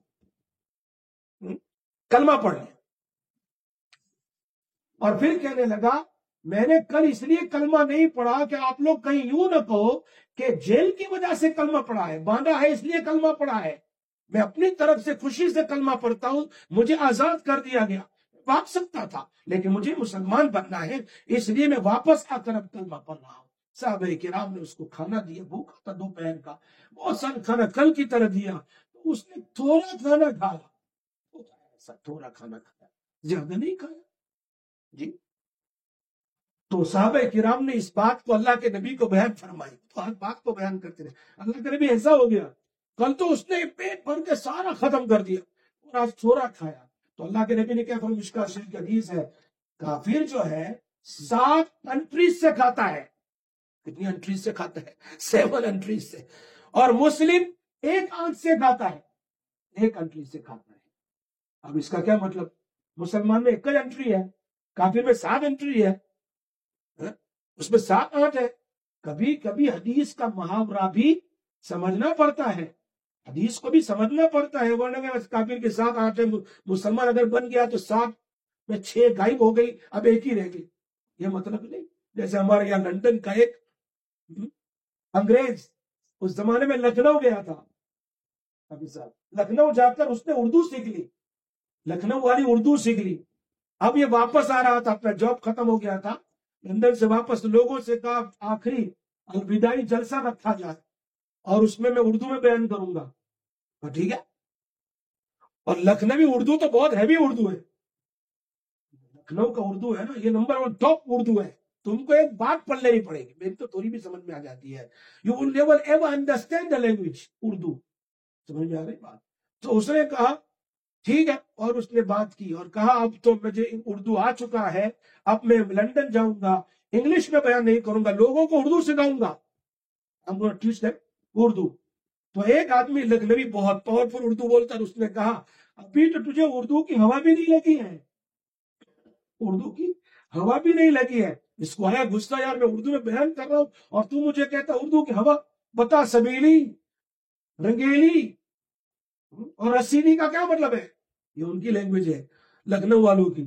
کلمہ پڑھ لیا، اور پھر کہنے لگا میں نے کل اس لیے کلمہ نہیں پڑھا کہ آپ لوگ کہیں یوں نہ کہو کہ جیل کی وجہ سے کلمہ پڑھا ہے، باندھا ہے اس لیے کلمہ پڑھا ہے، میں اپنی طرف سے خوشی سے کلمہ پڑھتا ہوں، مجھے آزاد کر دیا گیا، بھاگ سکتا تھا لیکن مجھے مسلمان بننا ہے، اس لیے میں واپس آ کر اب کلمہ پڑھ رہا ہوں۔ صحابہ کرام نے اس کو کھانا دیا، بھوکا تھا دوپہر کا، بہت سارا کھانا کل کی طرح دیا، تو اس نے تھوڑا کھانا کھایا، تھوڑا کھانا کھایا، زیادہ نہیں کھایا جی۔ تو صحابہ کرام نے اس بات کو اللہ کے نبی کو بیان فرمائی، تو ہر بات کو بیان کرتے رہے، اللہ کے نبی ایسا ہو گیا، کل تو اس نے پیٹ بھر کے سارا ختم کر دیا اور آج تھوڑا کھایا۔ تو اللہ کے نبی نے کیا فرمایا، مشکاۃ شریف کی حدیث ہے، کافر جو ہے 7 انٹریز سے کھاتا ہے، کتنی انٹریز سے کھاتا ہے؟ 7 انٹریز سے، اور مسلم 1 آنچ سے کھاتا ہے، 1 انٹریز سے کھاتا ہے۔ اب اس کا کیا مطلب، مسلمان میں 1 انٹری ہے، کافر میں 7 انٹری ہے، اس میں 7 آنچ ہے۔ کبھی کبھی حدیث کا محاورہ بھی سمجھنا پڑتا ہے، حدیث کو بھی سمجھنا پڑتا ہے، ورنہ کافر کے 7 آنچ ہے، مسلمان اگر بن گیا تو 7 میں 6 غائب ہو گئی، اب 1 ہی رہ گئی، یہ مطلب نہیں۔ جیسے ہمارے یہاں لندن کا ایک انگریز اس زمانے میں لکھنؤ گیا تھا، حافظ صاحب لکھنؤ جا کر اس نے اردو سیکھ لی، لکھنؤ والی اردو سیکھ لی. اب یہ واپس آ رہا تھا، اپنا جاب ختم ہو گیا تھا لندن سے واپس، لوگوں سے کہا آخری الوداعی جلسہ رکھا جائے اور اس میں اردو میں بیان کروں گا. ٹھیک ہے. اور لکھنوی اردو تو بہت ہیوی اردو ہے، لکھنؤ کا اردو ہے نا یہ نمبر 1 ٹاپ اردو ہے. تم کو ایک بات پڑھ لینی پڑے گی، میری تو تھوڑی بھی سمجھ میں آ جاتی ہے. You will never ever understand the language Urdu. سمجھ میں آ رہی بات؟ تو اس نے کہا ٹھیک ہے، اور اس نے بات کی اور کہا اب تو مجھے اردو آ چکا ہے، اب میں لندن جاؤں گا، انگلش میں بیان نہیں کروں گا، لوگوں کو اردو سکھاؤں گا. اردو. تو ایک آدمی لکھنوی بہت پاورفل اردو بولتا ہے، اس نے کہا ابھی تو تجھے اردو کی ہوا بھی نہیں لگی ہے، اردو کی ہوا بھی نہیں لگی ہے. اس کو آیا غصہ، یار میں اردو میں بیان کر رہا ہوں اور تو مجھے کہتا اردو کی ہوا. بتا سبیلی، رنگیلی اور رسیلی کا کیا مطلب ہے؟ یہ ان کی لینگویج ہے لکھنؤ والوں کی.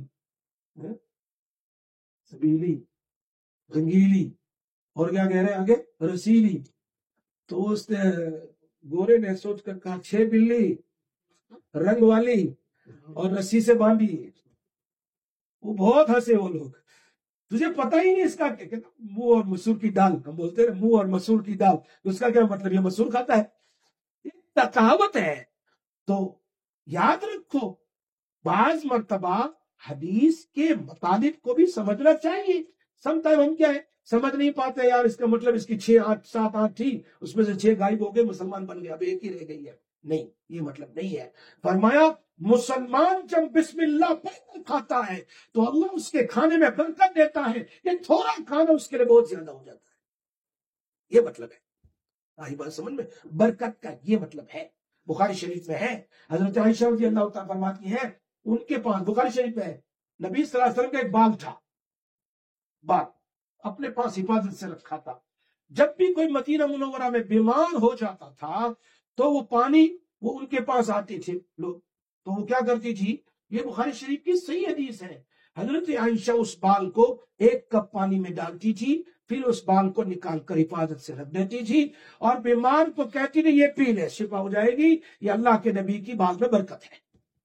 سبیلی، رنگیلی اور کیا کہہ رہے ہیں آگے؟ رسیلی. تو اس نے گورے نے سوچ کر کہا 6 بلی رنگ والی اور رسی سے باندھی. وہ بہت ہنسے وہ لوگ. تجھے پتہ ہی نہیں اس کا کیا کہتا، منہ اور مسور کی دال، ہم بولتے ہیں منہ اور مسور کی دال، اس کا کیا مطلب؟ یہ مسور کھاتا ہے، یہ کہاوت ہے. تو یاد رکھو بعض مرتبہ حدیث کے مطالب کو بھی سمجھنا چاہیے. سم ٹائم ہم کیا ہے سمجھ نہیں پاتے، یار اس کا مطلب اس کی 6 8 7 8 تھی، اس میں سے 6 غائب ہو گئے، مسلمان بن گیا، اب ایک ہی رہ گئی ہے. نہیں، یہ مطلب نہیں ہے. فرمایا مسلمان جب بسم اللہ پڑھ کر کھاتا ہے تو اللہ اس کے کھانے میں برکت دیتا ہے، یہ تھوڑا کھانا اس کے لیے بہت زیادہ ہو جاتا ہے. یہ مطلب ہے. آئی بات سمجھ میں؟ برکت کا یہ مطلب ہے. بخاری شریف میں ہے، حضرت عائشہ رضی اللہ تعالیٰ فرماتی ہیں ان کے پاس، بخاری شریف میں ہے، نبی صلی اللہ علیہ وسلم کا ایک باغ تھا، باغ اپنے پاس حفاظت سے رکھا تھا. جب بھی کوئی مدینہ منورہ میں بیمار ہو جاتا تھا تو وہ پانی وہ ان کے پاس آتے تھے لوگ، تو وہ کیا کرتی تھی، یہ بخاری شریف کی صحیح حدیث ہے، حضرت عائشہ اس بال کو 1 کپ پانی میں ڈالتی تھی، پھر اس بال کو نکال کر حفاظت سے رکھ دیتی تھی اور بیمار کو کہتی تھی یہ پی لے شفا ہو جائے گی، یہ اللہ کے نبی کی بال میں برکت ہے.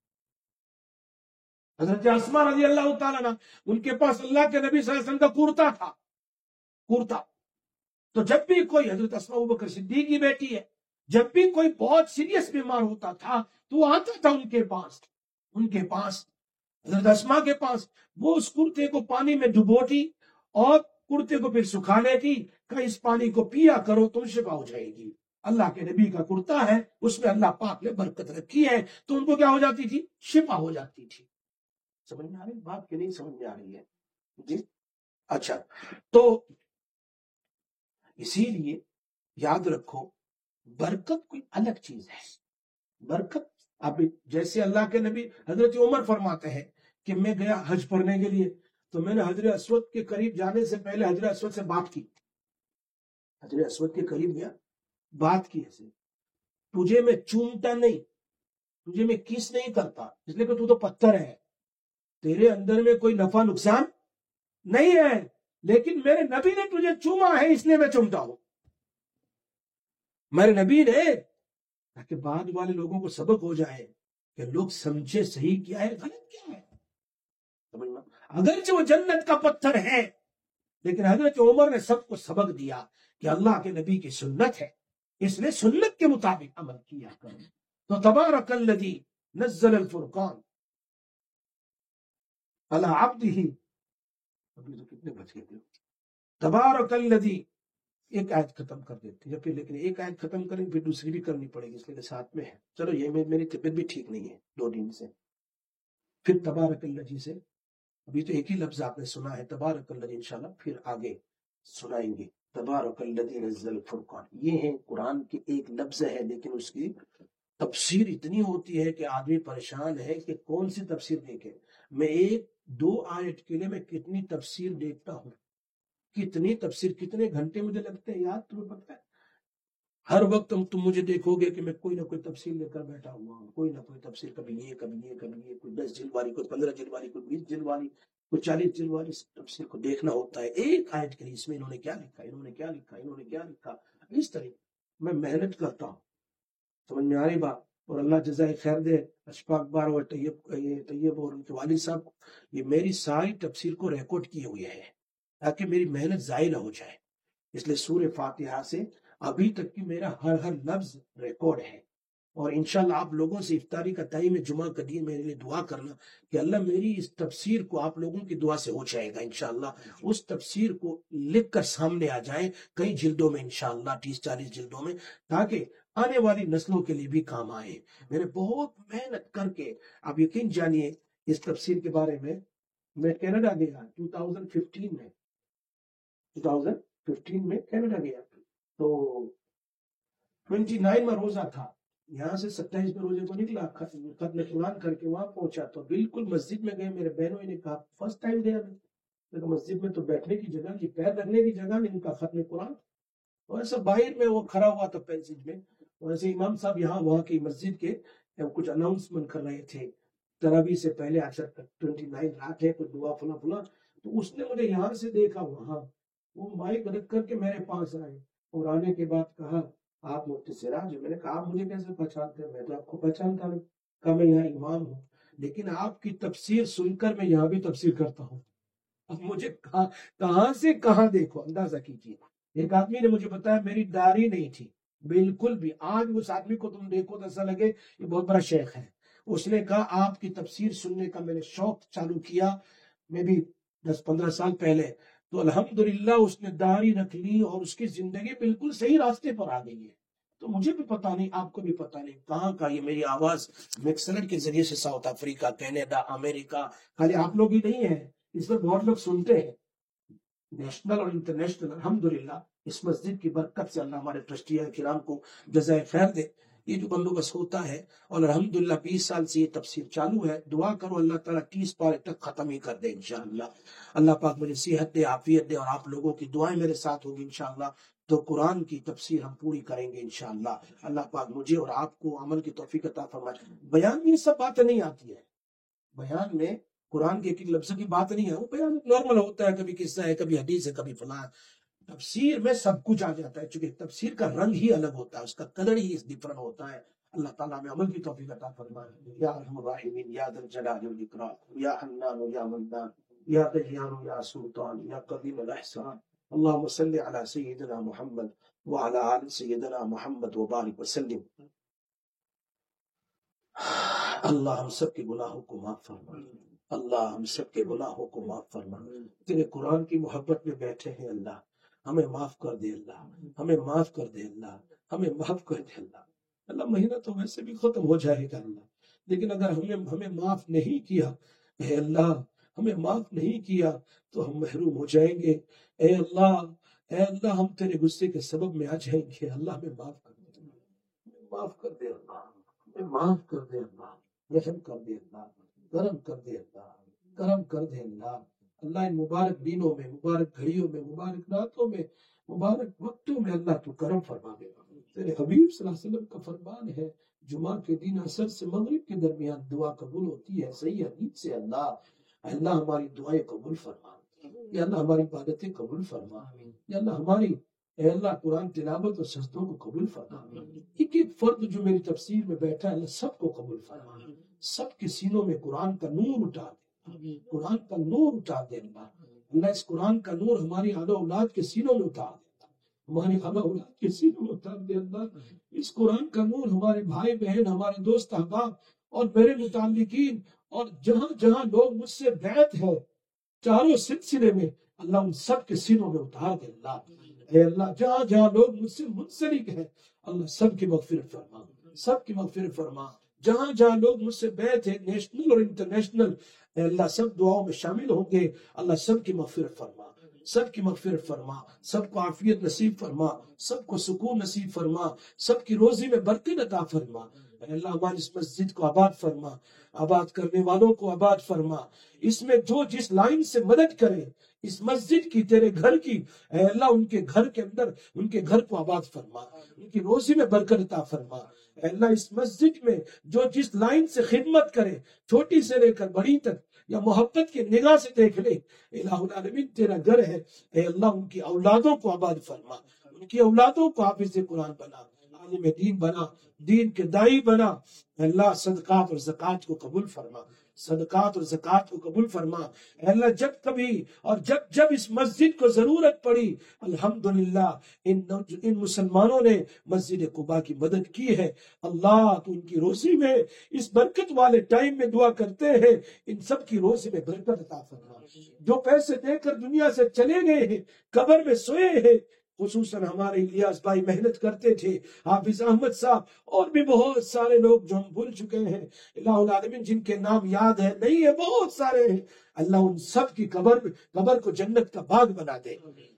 حضرت اسماء رضی اللہ تعالیٰ عنہ ان کے پاس اللہ کے نبی صلی اللہ علیہ وسلم کا کرتا تھا، کرتا. تو جب بھی کوئی، حضرت اسماء ابوبکر صدیق کی بیٹی ہے، جب بھی کوئی بہت سیریس بیمار ہوتا تھا تو وہ آتا تھا ان کے پاس حضرت اسماء کے پاس. وہ اس کرتے کو پانی میں ڈبوتی اور کرتے کو پھر سکھا لیتی کہ اس پانی کو پیا کرو تم شفا ہو جائے گی. اللہ کے نبی کا کرتا ہے، اس میں اللہ پاک نے برکت رکھی ہے، تو ان کو کیا ہو جاتی تھی؟ شفا ہو جاتی تھی. سمجھ میں آ رہی بات کہ نہیں سمجھ میں آ رہی ہے جی؟ اچھا، تو اسی لیے یاد رکھو برکت کوئی الگ چیز ہے. برکت اب جیسے اللہ کے نبی حضرت عمر فرماتے ہیں کہ میں گیا حج پڑھنے کے لیے، تو میں نے حجر اسود کے قریب جانے سے پہلے حجر اسود سے بات کی، حجر اسود کے قریب گیا، بات کی ایسے، تجھے میں چومتا نہیں، تجھے میں کس نہیں کرتا، اس لیے کہ تو پتھر ہے، تیرے اندر میں کوئی نفع نقصان نہیں ہے، لیکن میرے نبی نے تجھے چوما ہے اس لیے میں چومتا ہوں. میرے نبی نے، تاکہ بعد والے لوگوں کو سبق ہو جائے کہ لوگ سمجھے صحیح کیا ہے غلط کیا ہے. سمجھنا، اگرچہ وہ جنت کا پتھر ہے لیکن حضرت عمر نے سب کو سبق دیا کہ اللہ کے نبی کی سنت ہے، اس نے سنت کے مطابق عمل کیا کرو. تو تبارک الذی نزل الفرقان علی عبدہ، ابھی تو کتنے بچ گئے تھے، تبارک الذی، ایک آیت ختم کر دیتے ہیں پھر، لیکن ایک آیت ختم کریں پھر دوسری بھی کرنی پڑے گی اس لیے ساتھ میں ہے. چلو یہ میری طبیعت بھی ٹھیک نہیں ہے 2 دن سے. پھر تبارک الذی سے، ابھی تو ایک ہی لفظ آپ نے سنا ہے تبارک الذی، انشاءاللہ پھر آگے سنائیں گے. تبارک الذی نزل الفرقان، یہ ہے قرآن کے ایک لفظ ہے لیکن اس کی تفسیر اتنی ہوتی ہے کہ آدمی پریشان ہے کہ کون سی تفسیر دیکھے. میں 1-2 آیت کے لیے میں کتنی تفسیر دیکھتا ہوں، کتنی تفسیر، کتنے گھنٹے مجھے لگتے ہیں یاد، تمہیں پتہ ہے؟ ہر وقت تم مجھے دیکھو گے کہ میں کوئی نہ کوئی تفسیر لے کر بیٹھا ہوا ہوں، کوئی نہ کوئی تفسیر، کبھی یہ کبھی یہ کبھی یہ، کوئی 10 جلد والی، کوئی 15 جلد والی، کوئی 20 جلد والی، کوئی 40 جلد والی تفسیر کو دیکھنا ہوتا ہے. ایک آیت کے لیے اس میں انہوں نے کیا لکھا، انہوں نے کیا لکھا، انہوں نے کیا لکھا، اس طرح میں محنت کرتا ہوں. سمجھ میں آ رہی بات؟ اور اللہ جزائے خیر دے اشفاق بار اور طیب اور ان کے والد صاحب کو، یہ میری ساری تفسیر کو ریکارڈ کیے ہوئے ہیں تاکہ میری محنت ضائع نہ ہو جائے، اس لیے سورہ فاتحہ سے ابھی تک کی میرا ہر لفظ ریکارڈ ہے۔ اور انشاءاللہ آپ لوگوں سے افطاری کا ٹائم جمعہ کا دن میرے لیے دعا کرنا کہ اللہ میری اس تفسیر کو آپ لوگوں کی دعا سے ہو جائے گا انشاءاللہ، اس تفسیر کو لکھ کر سامنے آ جائے کئی جلدوں میں انشاءاللہ، 30-40 جلدوں میں، تاکہ آنے والی نسلوں کے لیے بھی کام آئے۔ میں نے بہت محنت کر کے، آپ یقین جانیے اس تفسیر کے بارے میں کینیڈا گیا 2015 میں کینیڈا گیا، تو 29 میں روزہ تھا، یہاں سے 27 میں روزے کو نکلا، ختم قرآن کر کے وہاں پہنچا تو بالکل مسجد میں گئے، میرے بہنوں نے کہا فرسٹ ٹائم گیا میں مسجد میں تو بیٹھنے کی جگہ نہیں، پیر رکھنے کی جگہ نہیں، ان کا ختم قرآن ویسا باہر میں وہ کھڑا ہوا تھا پیسج میں، ویسے امام صاحب یہاں وہاں کی مسجد کے کچھ اناؤنسمنٹ کر رہے تھے تراویح سے پہلے، 29 رات ہے، کچھ دعا فلاں فلاں، تو اس نے مجھے یہاں سے دیکھا، وہاں وہ مائک رکھ کر کے میرے پاس آئے اور آنے کے بعد کہا آپ مفتی سراج، میں نے کہا آپ مجھے کیسے پہچانتے ہیں؟ میں تو آپ کو پہچانتا نہیں، کہا میں یہاں امام ہوں، لیکن آپ کی تفسیر سن کر میں یہاں بھی تفسیر کرتا ہوں۔ اب مجھے کہاں سے کہاں دیکھو، اندازہ کیجیے۔ ایک آدمی نے مجھے بتایا میری داڑھی نہیں تھی بالکل بھی، آج اس آدمی کو تم دیکھو تو ایسا لگے یہ بہت بڑا شیخ ہے۔ اس نے کہا آپ کی تفسیر سننے کا میں نے شوق چالو کیا، میں بھی 10-15 سال پہلے، تو الحمدللہ اس نے داڑھی رکھ لی اور اس کی زندگی بالکل صحیح راستے پر آ گئی ہے۔ تو مجھے بھی پتا نہیں، آپ کو بھی پتا نہیں کہاں کا یہ میری آواز میکسلٹ کے ذریعے سے ساؤتھ افریقہ، کینیڈا، امریکہ، خالی آپ لوگ ہی نہیں ہیں، اس پر بہت لوگ سنتے ہیں، نیشنل اور انٹرنیشنل۔ الحمدللہ اس مسجد کی برکت سے اللہ ہمارے ٹرسٹیان کرام کو جزائے خیر دے، یہ جو بندوبست ہوتا ہے، اور الحمدللہ 20 سال سے یہ تفسیر چالو ہے، دعا کرو اللہ تعالیٰ 30 پارے تک ختم ہی کر دے انشاءاللہ۔ اللہ پاک مجھے صحت دے، عافیت دے، اور آپ لوگوں کی دعائیں میرے ساتھ ہوگی انشاءاللہ، تو قرآن کی تفسیر ہم پوری کریں گے انشاءاللہ۔ اللہ پاک مجھے اور آپ کو عمل کی توفیق عطا فرمائے۔ بیان میں یہ سب باتیں نہیں آتی ہے، بیان میں قرآن کے ایک لفظ کی بات نہیں ہے، وہ بیان نارمل ہوتا ہے، کبھی قصہ ہے، کبھی حدیث ہے، کبھی فلاں۔ تفسیر میں سب کچھ آ جاتا ہے، چونکہ تفسیر کا رنگ ہی الگ ہوتا ہے، اس کا کلر ہی ڈفرنٹ ہوتا ہے۔ اللہ تعالیٰ میں عمل کی توفیق عطا فرمائے۔ یا ارحم الراحمین، یا ذا الجلال والاکرام، یا حنان یا منان، یا دیان یا سلطان، یا قدیم الاحسان، اللہم صلی علی سیدنا محمد وعلی آل سیدنا محمد وبارک وسلم۔ اللہ ہم سب کے گناہوں کو معاف فرما، اللہ ہم سب کے گناہوں کو معاف فرما، تیرے قرآن کی محبت میں بیٹھے ہیں اللہ، ہمیں معاف کر دے اللہ، ہمیں معاف کر دے اللہ، ہمیں معاف کر دے اللہ۔ اللہ مہینہ تو ویسے بھی ختم ہو جائے گا اللہ، لیکن اگر ہمیں معاف نہیں کیا، اے اللہ ہمیں معاف نہیں کیا تو ہم محروم ہو جائیں گے۔ اے اللہ ہم تیرے غصے کے سبب میں آ جائیں گے، اللہ ہمیں معاف کر دے، معاف کر دے اللہ، ہمیں معاف کر دے اللہ، رحم کر دے اللہ، کرم کر دے اللہ، کرم کر دے اللہ۔ اللہ ان مبارک دنوں میں، مبارک گھڑیوں میں، مبارک راتوں میں، مبارک وقتوں میں اللہ تو کرم فرما دے۔ تیرے حبیب صلی اللہ علیہ وسلم کا فرمان ہے جمعہ کے دن عصر سے مغرب کے درمیان دعا قبول ہوتی ہے، صحیح حدیث سے۔ اللہ ہماری دعائیں قبول فرما، یا اللہ ہماری عبادتیں قبول فرما، یا اللہ ہماری، اے اللہ قرآن تلاوت اور سجدوں کو قبول فرما۔ ایک ایک فرد جو میری تفسیر میں بیٹھا ہے اللہ سب کو قبول فرما، سب کے سینوں میں قرآن کا نور اٹھا دے، قرآن کا نور اٹھا دے اللہ۔ اللہ اس قرآن کا نور ہماری آل اولاد کے سینوں میں اتار دے، ہماری آل اولاد کے سینوں میں اتار دے اللہ۔ اس قرآن کا نور ہمارے بھائی بہن، ہمارے دوست احباب اور میرے متعلقین، اور جہاں جہاں لوگ مجھ سے بیعت ہے چاروں سلسلے میں، اللہ ان سب کے سینوں میں اتار دے اللہ۔ اے اللہ جہاں جہاں لوگ مجھ سے منسلک ہیں اللہ سب کی مغفرت فرما، سب کی مغفرت فرما۔ جہاں جہاں لوگ مجھ سے بیعت ہے نیشنل اور انٹرنیشنل، اے اللہ سب دعاؤں میں شامل ہوں گے، اللہ سب کی مغفرت فرما، سب کی مغفرت فرما، سب کو عافیت نصیب فرما، سب کو سکون نصیب فرما، سب کی روزی میں برکت عطا فرما۔ اے اللہ ہماری اس مسجد کو آباد فرما، آباد کرنے والوں کو آباد فرما، اس میں جو جس لائن سے مدد کرے اس مسجد کی، تیرے گھر کی، اے اللہ ان کے گھر کے اندر ان کے گھر کو آباد فرما، ان کی روزی میں برکت عطا فرما۔ اے اللہ اس مسجد میں جو جس لائن سے خدمت کرے، چھوٹی سے لے کر بڑی تک، یا محبت کی نگاہ سے دیکھ لے، الہ العالمین تیرا گھر ہے، اے اللہ ان کی اولادوں کو آباد فرما، ان کی اولادوں کو حافظ قرآن بنا، عالم دین بنا، دین کے دائی بنا۔ اے اللہ صدقات اور زکوٰۃ کو قبول فرما، صدقات اور زکوٰۃ کو قبول فرما۔ اے اللہ جب کبھی اور جب اس مسجد کو ضرورت پڑی، الحمدللہ ان مسلمانوں نے مسجد قباء کی مدد کی ہے۔ اللہ تو ان کی روزی میں اس برکت والے ٹائم میں دعا کرتے ہیں، ان سب کی روزی میں برکت عطا فرما۔ جو پیسے دے کر دنیا سے چلے گئے ہیں، قبر میں سوئے ہیں، خصوصاً ہمارے الیاس بھائی محنت کرتے تھے، حافظ احمد صاحب اور بھی بہت سارے لوگ جو ہم بھول چکے ہیں، الہ العالمین جن کے نام یاد ہے نہیں ہے، بہت سارے ہیں۔ اللہ ان سب کی قبر کو جنت کا باغ بنا دے،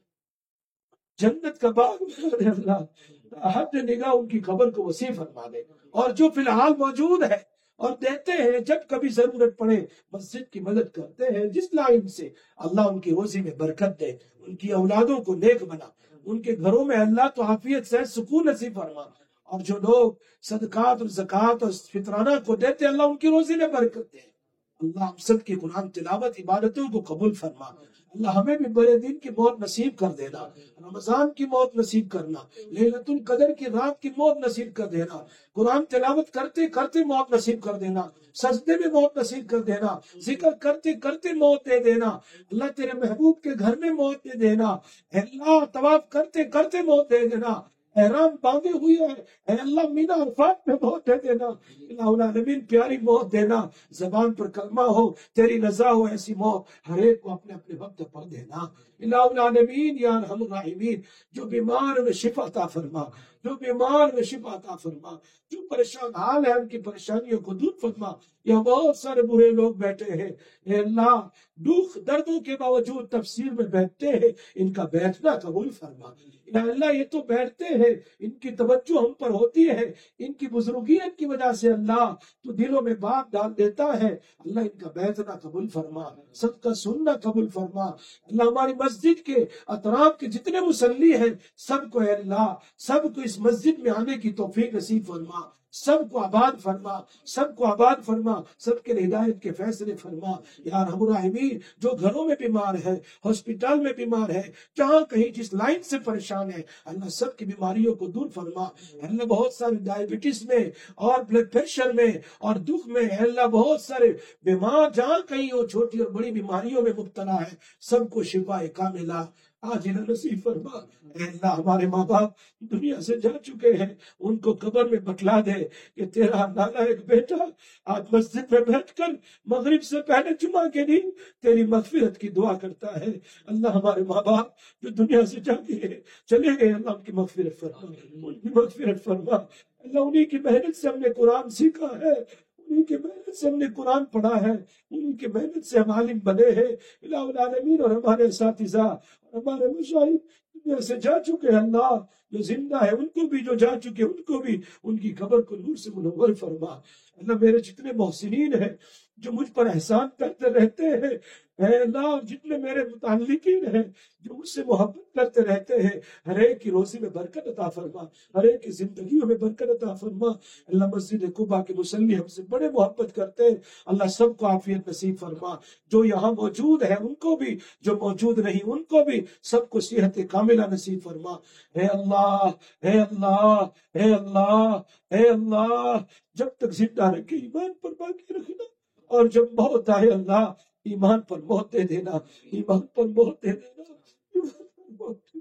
جنت کا باغ بنا دے اللہ، حد نگاہ ان کی قبر کو وسیع فرما دے۔ اور جو فی الحال موجود ہے اور دیتے ہیں، جب کبھی ضرورت پڑے مسجد کی مدد کرتے ہیں جس لائن سے، اللہ ان کی روزی میں برکت دے، ان کی اولادوں کو نیک بنا، ان کے گھروں میں اللہ تو عافیت سے سکون نصیب فرما۔ اور جو لوگ صدقات اور زکوٰۃ اور فطرانہ کو دیتے، اللہ ان کی روزی میں برکت دے۔ اللہ ہم سب کی قرآن تلاوت عبادتوں کو قبول فرما۔ اللہ ہمیں بھی بڑے دن کی موت نصیب کر دینا، رمضان کی موت نصیب کرنا، لیلۃ القدر کی رات کی موت نصیب کر دینا، قرآن تلاوت کرتے کرتے موت نصیب کر دینا، سجدے میں موت نصیب کر دینا، ذکر کرتے کرتے موت دے دینا، اللہ تیرے محبوب کے گھر میں موت دے دینا، اے اللہ طواف کرتے کرتے موت دے دینا، احرام باندھے ہوئے ہے، اے اللہ مینا عرفات میں موت دے دینا، الہ العالمین پیاری موت دینا، زبان پر کلمہ ہو، تیری رضا ہو، ایسی موت ہر ایک کو اپنے اپنے وقت پر دینا۔ الہ العالمین یا ارحم الراحمین، جو بیمار میں شفا عطا فرما، جو بیمار میں شفا عطا فرما، جو پریشان حال ہے ان کی پریشانیوں کو دور فرما۔ یہاں بہت سارے برے لوگ بیٹھے ہیں، اے اللہ دکھ دردوں کے باوجود تفسیر میں بیٹھتے ہیں، ان کا بیٹھنا قبول فرما۔ اے اللہ یہ تو بیٹھتے ہیں، ان کی توجہ ہم پر ہوتی ہے، ان کی بزرگیت کی وجہ سے اللہ تو دلوں میں بات ڈال دیتا ہے، اللہ ان کا بیٹھنا قبول فرما، صدقہ سننا قبول فرما۔ اللہ ہماری مسجد کے اطراف کے جتنے مصلی ہیں سب کو، اے اللہ سب کو اس مسجد میں آنے کی توفیق نصیب فرما، سب کو آباد فرما، سب کو آباد فرما، سب کے ہدایت کے فیصلے فرما۔ یا ارحم الراحمین، جو گھروں میں بیمار ہے، ہاسپٹل میں بیمار ہے، جہاں کہیں جس لائن سے پریشان ہے، اللہ سب کی بیماریوں کو دور فرما۔ اللہ بہت سارے ڈائبٹیز میں اور بلڈ پریشر میں اور دکھ میں، اللہ بہت سارے بیمار جہاں کہیں وہ چھوٹی اور بڑی بیماریوں میں مبتلا ہے، سب کو شفا کاملہ عاجلہ نصیب فرما۔ اے اللہ ہمارے ماں باپ دنیا سے جا چکے ہیں، ان کو قبر میں بتلا دے کہ تیرا لالا ایک بیٹا آج مسجد میں بیٹھ کر مغرب سے پہلے جمعہ کے دن تیری مغفرت کی دعا کرتا ہے۔ اللہ ہمارے ماں باپ جو دنیا سے جا گئے چلے گئے، اللہ ان کی مغفرت فرما، ان کی مغفرت فرما۔ اللہ انہی کی محنت سے ہم نے قرآن سیکھا ہے، انہی کی محنت سے ہم نے قرآن پڑھا ہے، انہی کی محنت سے ہم عالم بنے ہیں۔ الہ العالمین اور ہمارے اساتذہ اور ہمارے مشائخ دنیا سے جا چکے ہیں، اللہ جو زندہ ہے ان کو بھی، جو جا چکے ان کو بھی، ان کی قبر کو نور سے منور فرما۔ اللہ میرے جتنے محسنین ہیں جو مجھ پر احسان کرتے رہتے ہیں، اے اللہ جتنے میرے متعلقین ہیں جو مجھ سے محبت کرتے رہتے ہیں، ہر ایک کی روزی میں برکت عطا فرما، ہر ایک کی زندگیوں میں برکت عطا فرما۔ اللہ مسجد قباء کے مصلی ہم سے بڑے محبت کرتے ہیں، اللہ سب کو عافیت نصیب فرما، جو یہاں موجود ہے ان کو بھی، جو موجود نہیں ان کو بھی، سب کو صحت کاملہ نصیب فرما۔ اے اللہ اے اللہ اے اللہ اے اللہ، جب تک زندہ رکھے ایمان پر باقی رکھنا، اور جب موت آئے اللہ ایمان پر موت دے دینا، ایمان پر موت دے دینا، ایمان پر موت دے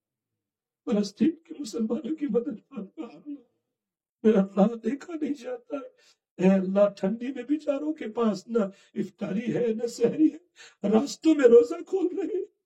دینا۔ فلسطین کے مسلمانوں کی مدد فرما میرا اللہ، دیکھا نہیں جاتا ہے، اے اللہ ٹھنڈی میں بیچاروں کے پاس نہ افطاری ہے نہ سحری ہے، راستوں میں روزہ کھول رہے ہیں،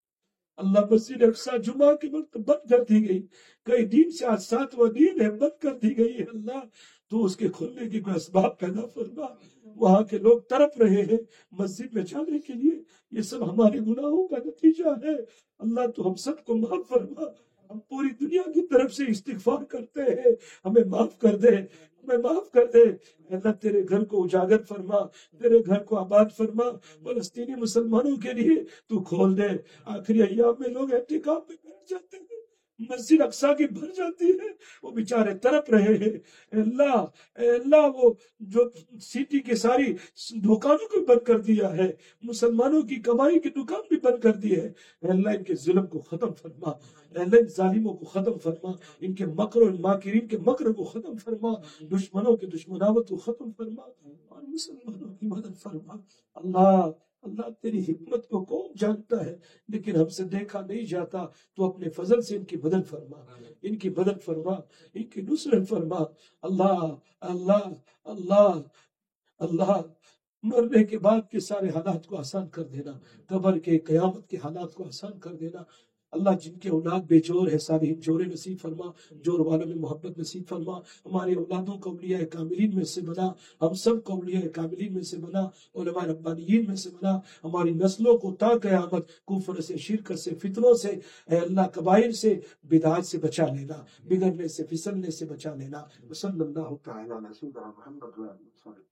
اللہ مسجد اقصی جمعہ کے وقت بند کر دی گئی، کئی دن سے آج 7واں دن ہے بند کر دی گئی ہے، اللہ تو اس کے کھلنے کی کوئی اسباب پیدا فرما۔ وہاں کے لوگ تڑپ رہے ہیں مسجد میں جانے کے لیے، یہ سب ہمارے گناہوں کا نتیجہ ہے، اللہ تو ہم سب کو معاف فرما۔ ہم پوری دنیا کی طرف سے استغفار کرتے ہیں، ہمیں معاف کر دے، ہمیں معاف کر دے۔ اللہ تیرے گھر کو اجاگر فرما، تیرے گھر کو آباد فرما، فلسطینی مسلمانوں کے لیے تو کھول دے۔ آخری ایام میں لوگ اعتکاف میں بیٹھ جاتے ہیں، مسجد اقصی کی بھر جاتی ہے، وہ بیچارے تڑپ رہے ہیں۔ اے اللہ، اے اللہ، وہ جو سٹی کے ساری دکانوں کو بند کر دیا ہے، مسلمانوں کی کمائی کی دکان بھی بند کر دی ہے، اے اللہ ان کے ظلم کو ختم فرما، اے اللہ ان ظالموں کو ختم فرما، ان کے مکر و ماکرین کے مکر کو ختم فرما، دشمنوں کے دشمناوت کو ختم فرما اور مسلمانوں کی مدد فرما۔ اللہ، اللہ تیری حکمت کو کون جانتا ہے، لیکن ہم سے دیکھا نہیں جاتا، تو اپنے فضل سے ان کی مدد فرما، ان کی مدد فرما، ان کی نصرت فرما۔ اللہ، اللہ، اللہ، اللہ، مرنے کے بعد کے سارے حالات کو آسان کر دینا، قبر کے، قیامت کے حالات کو آسان کر دینا۔ اللہ جن کے اولاد بے جور ہے، صالحین جوڑے نصیب فرما، جور والوں میں محبت نصیب فرما، ہمارے اولادوں کو اولیاء کاملین میں سے بنا، ہم سب کو اولیاء کاملین میں سے بنا، علماء ربانیین میں سے بنا، ہماری نسلوں کو تا قیامت کفر سے، شرک سے، فتنوں سے، اے اللہ کبائر سے، بدعات سے بچا لینا، بگڑنے سے، پھسلنے سے بچا لینا۔ صلی اللہ تعالی علی سیدنا محمد و علیہ وسلم۔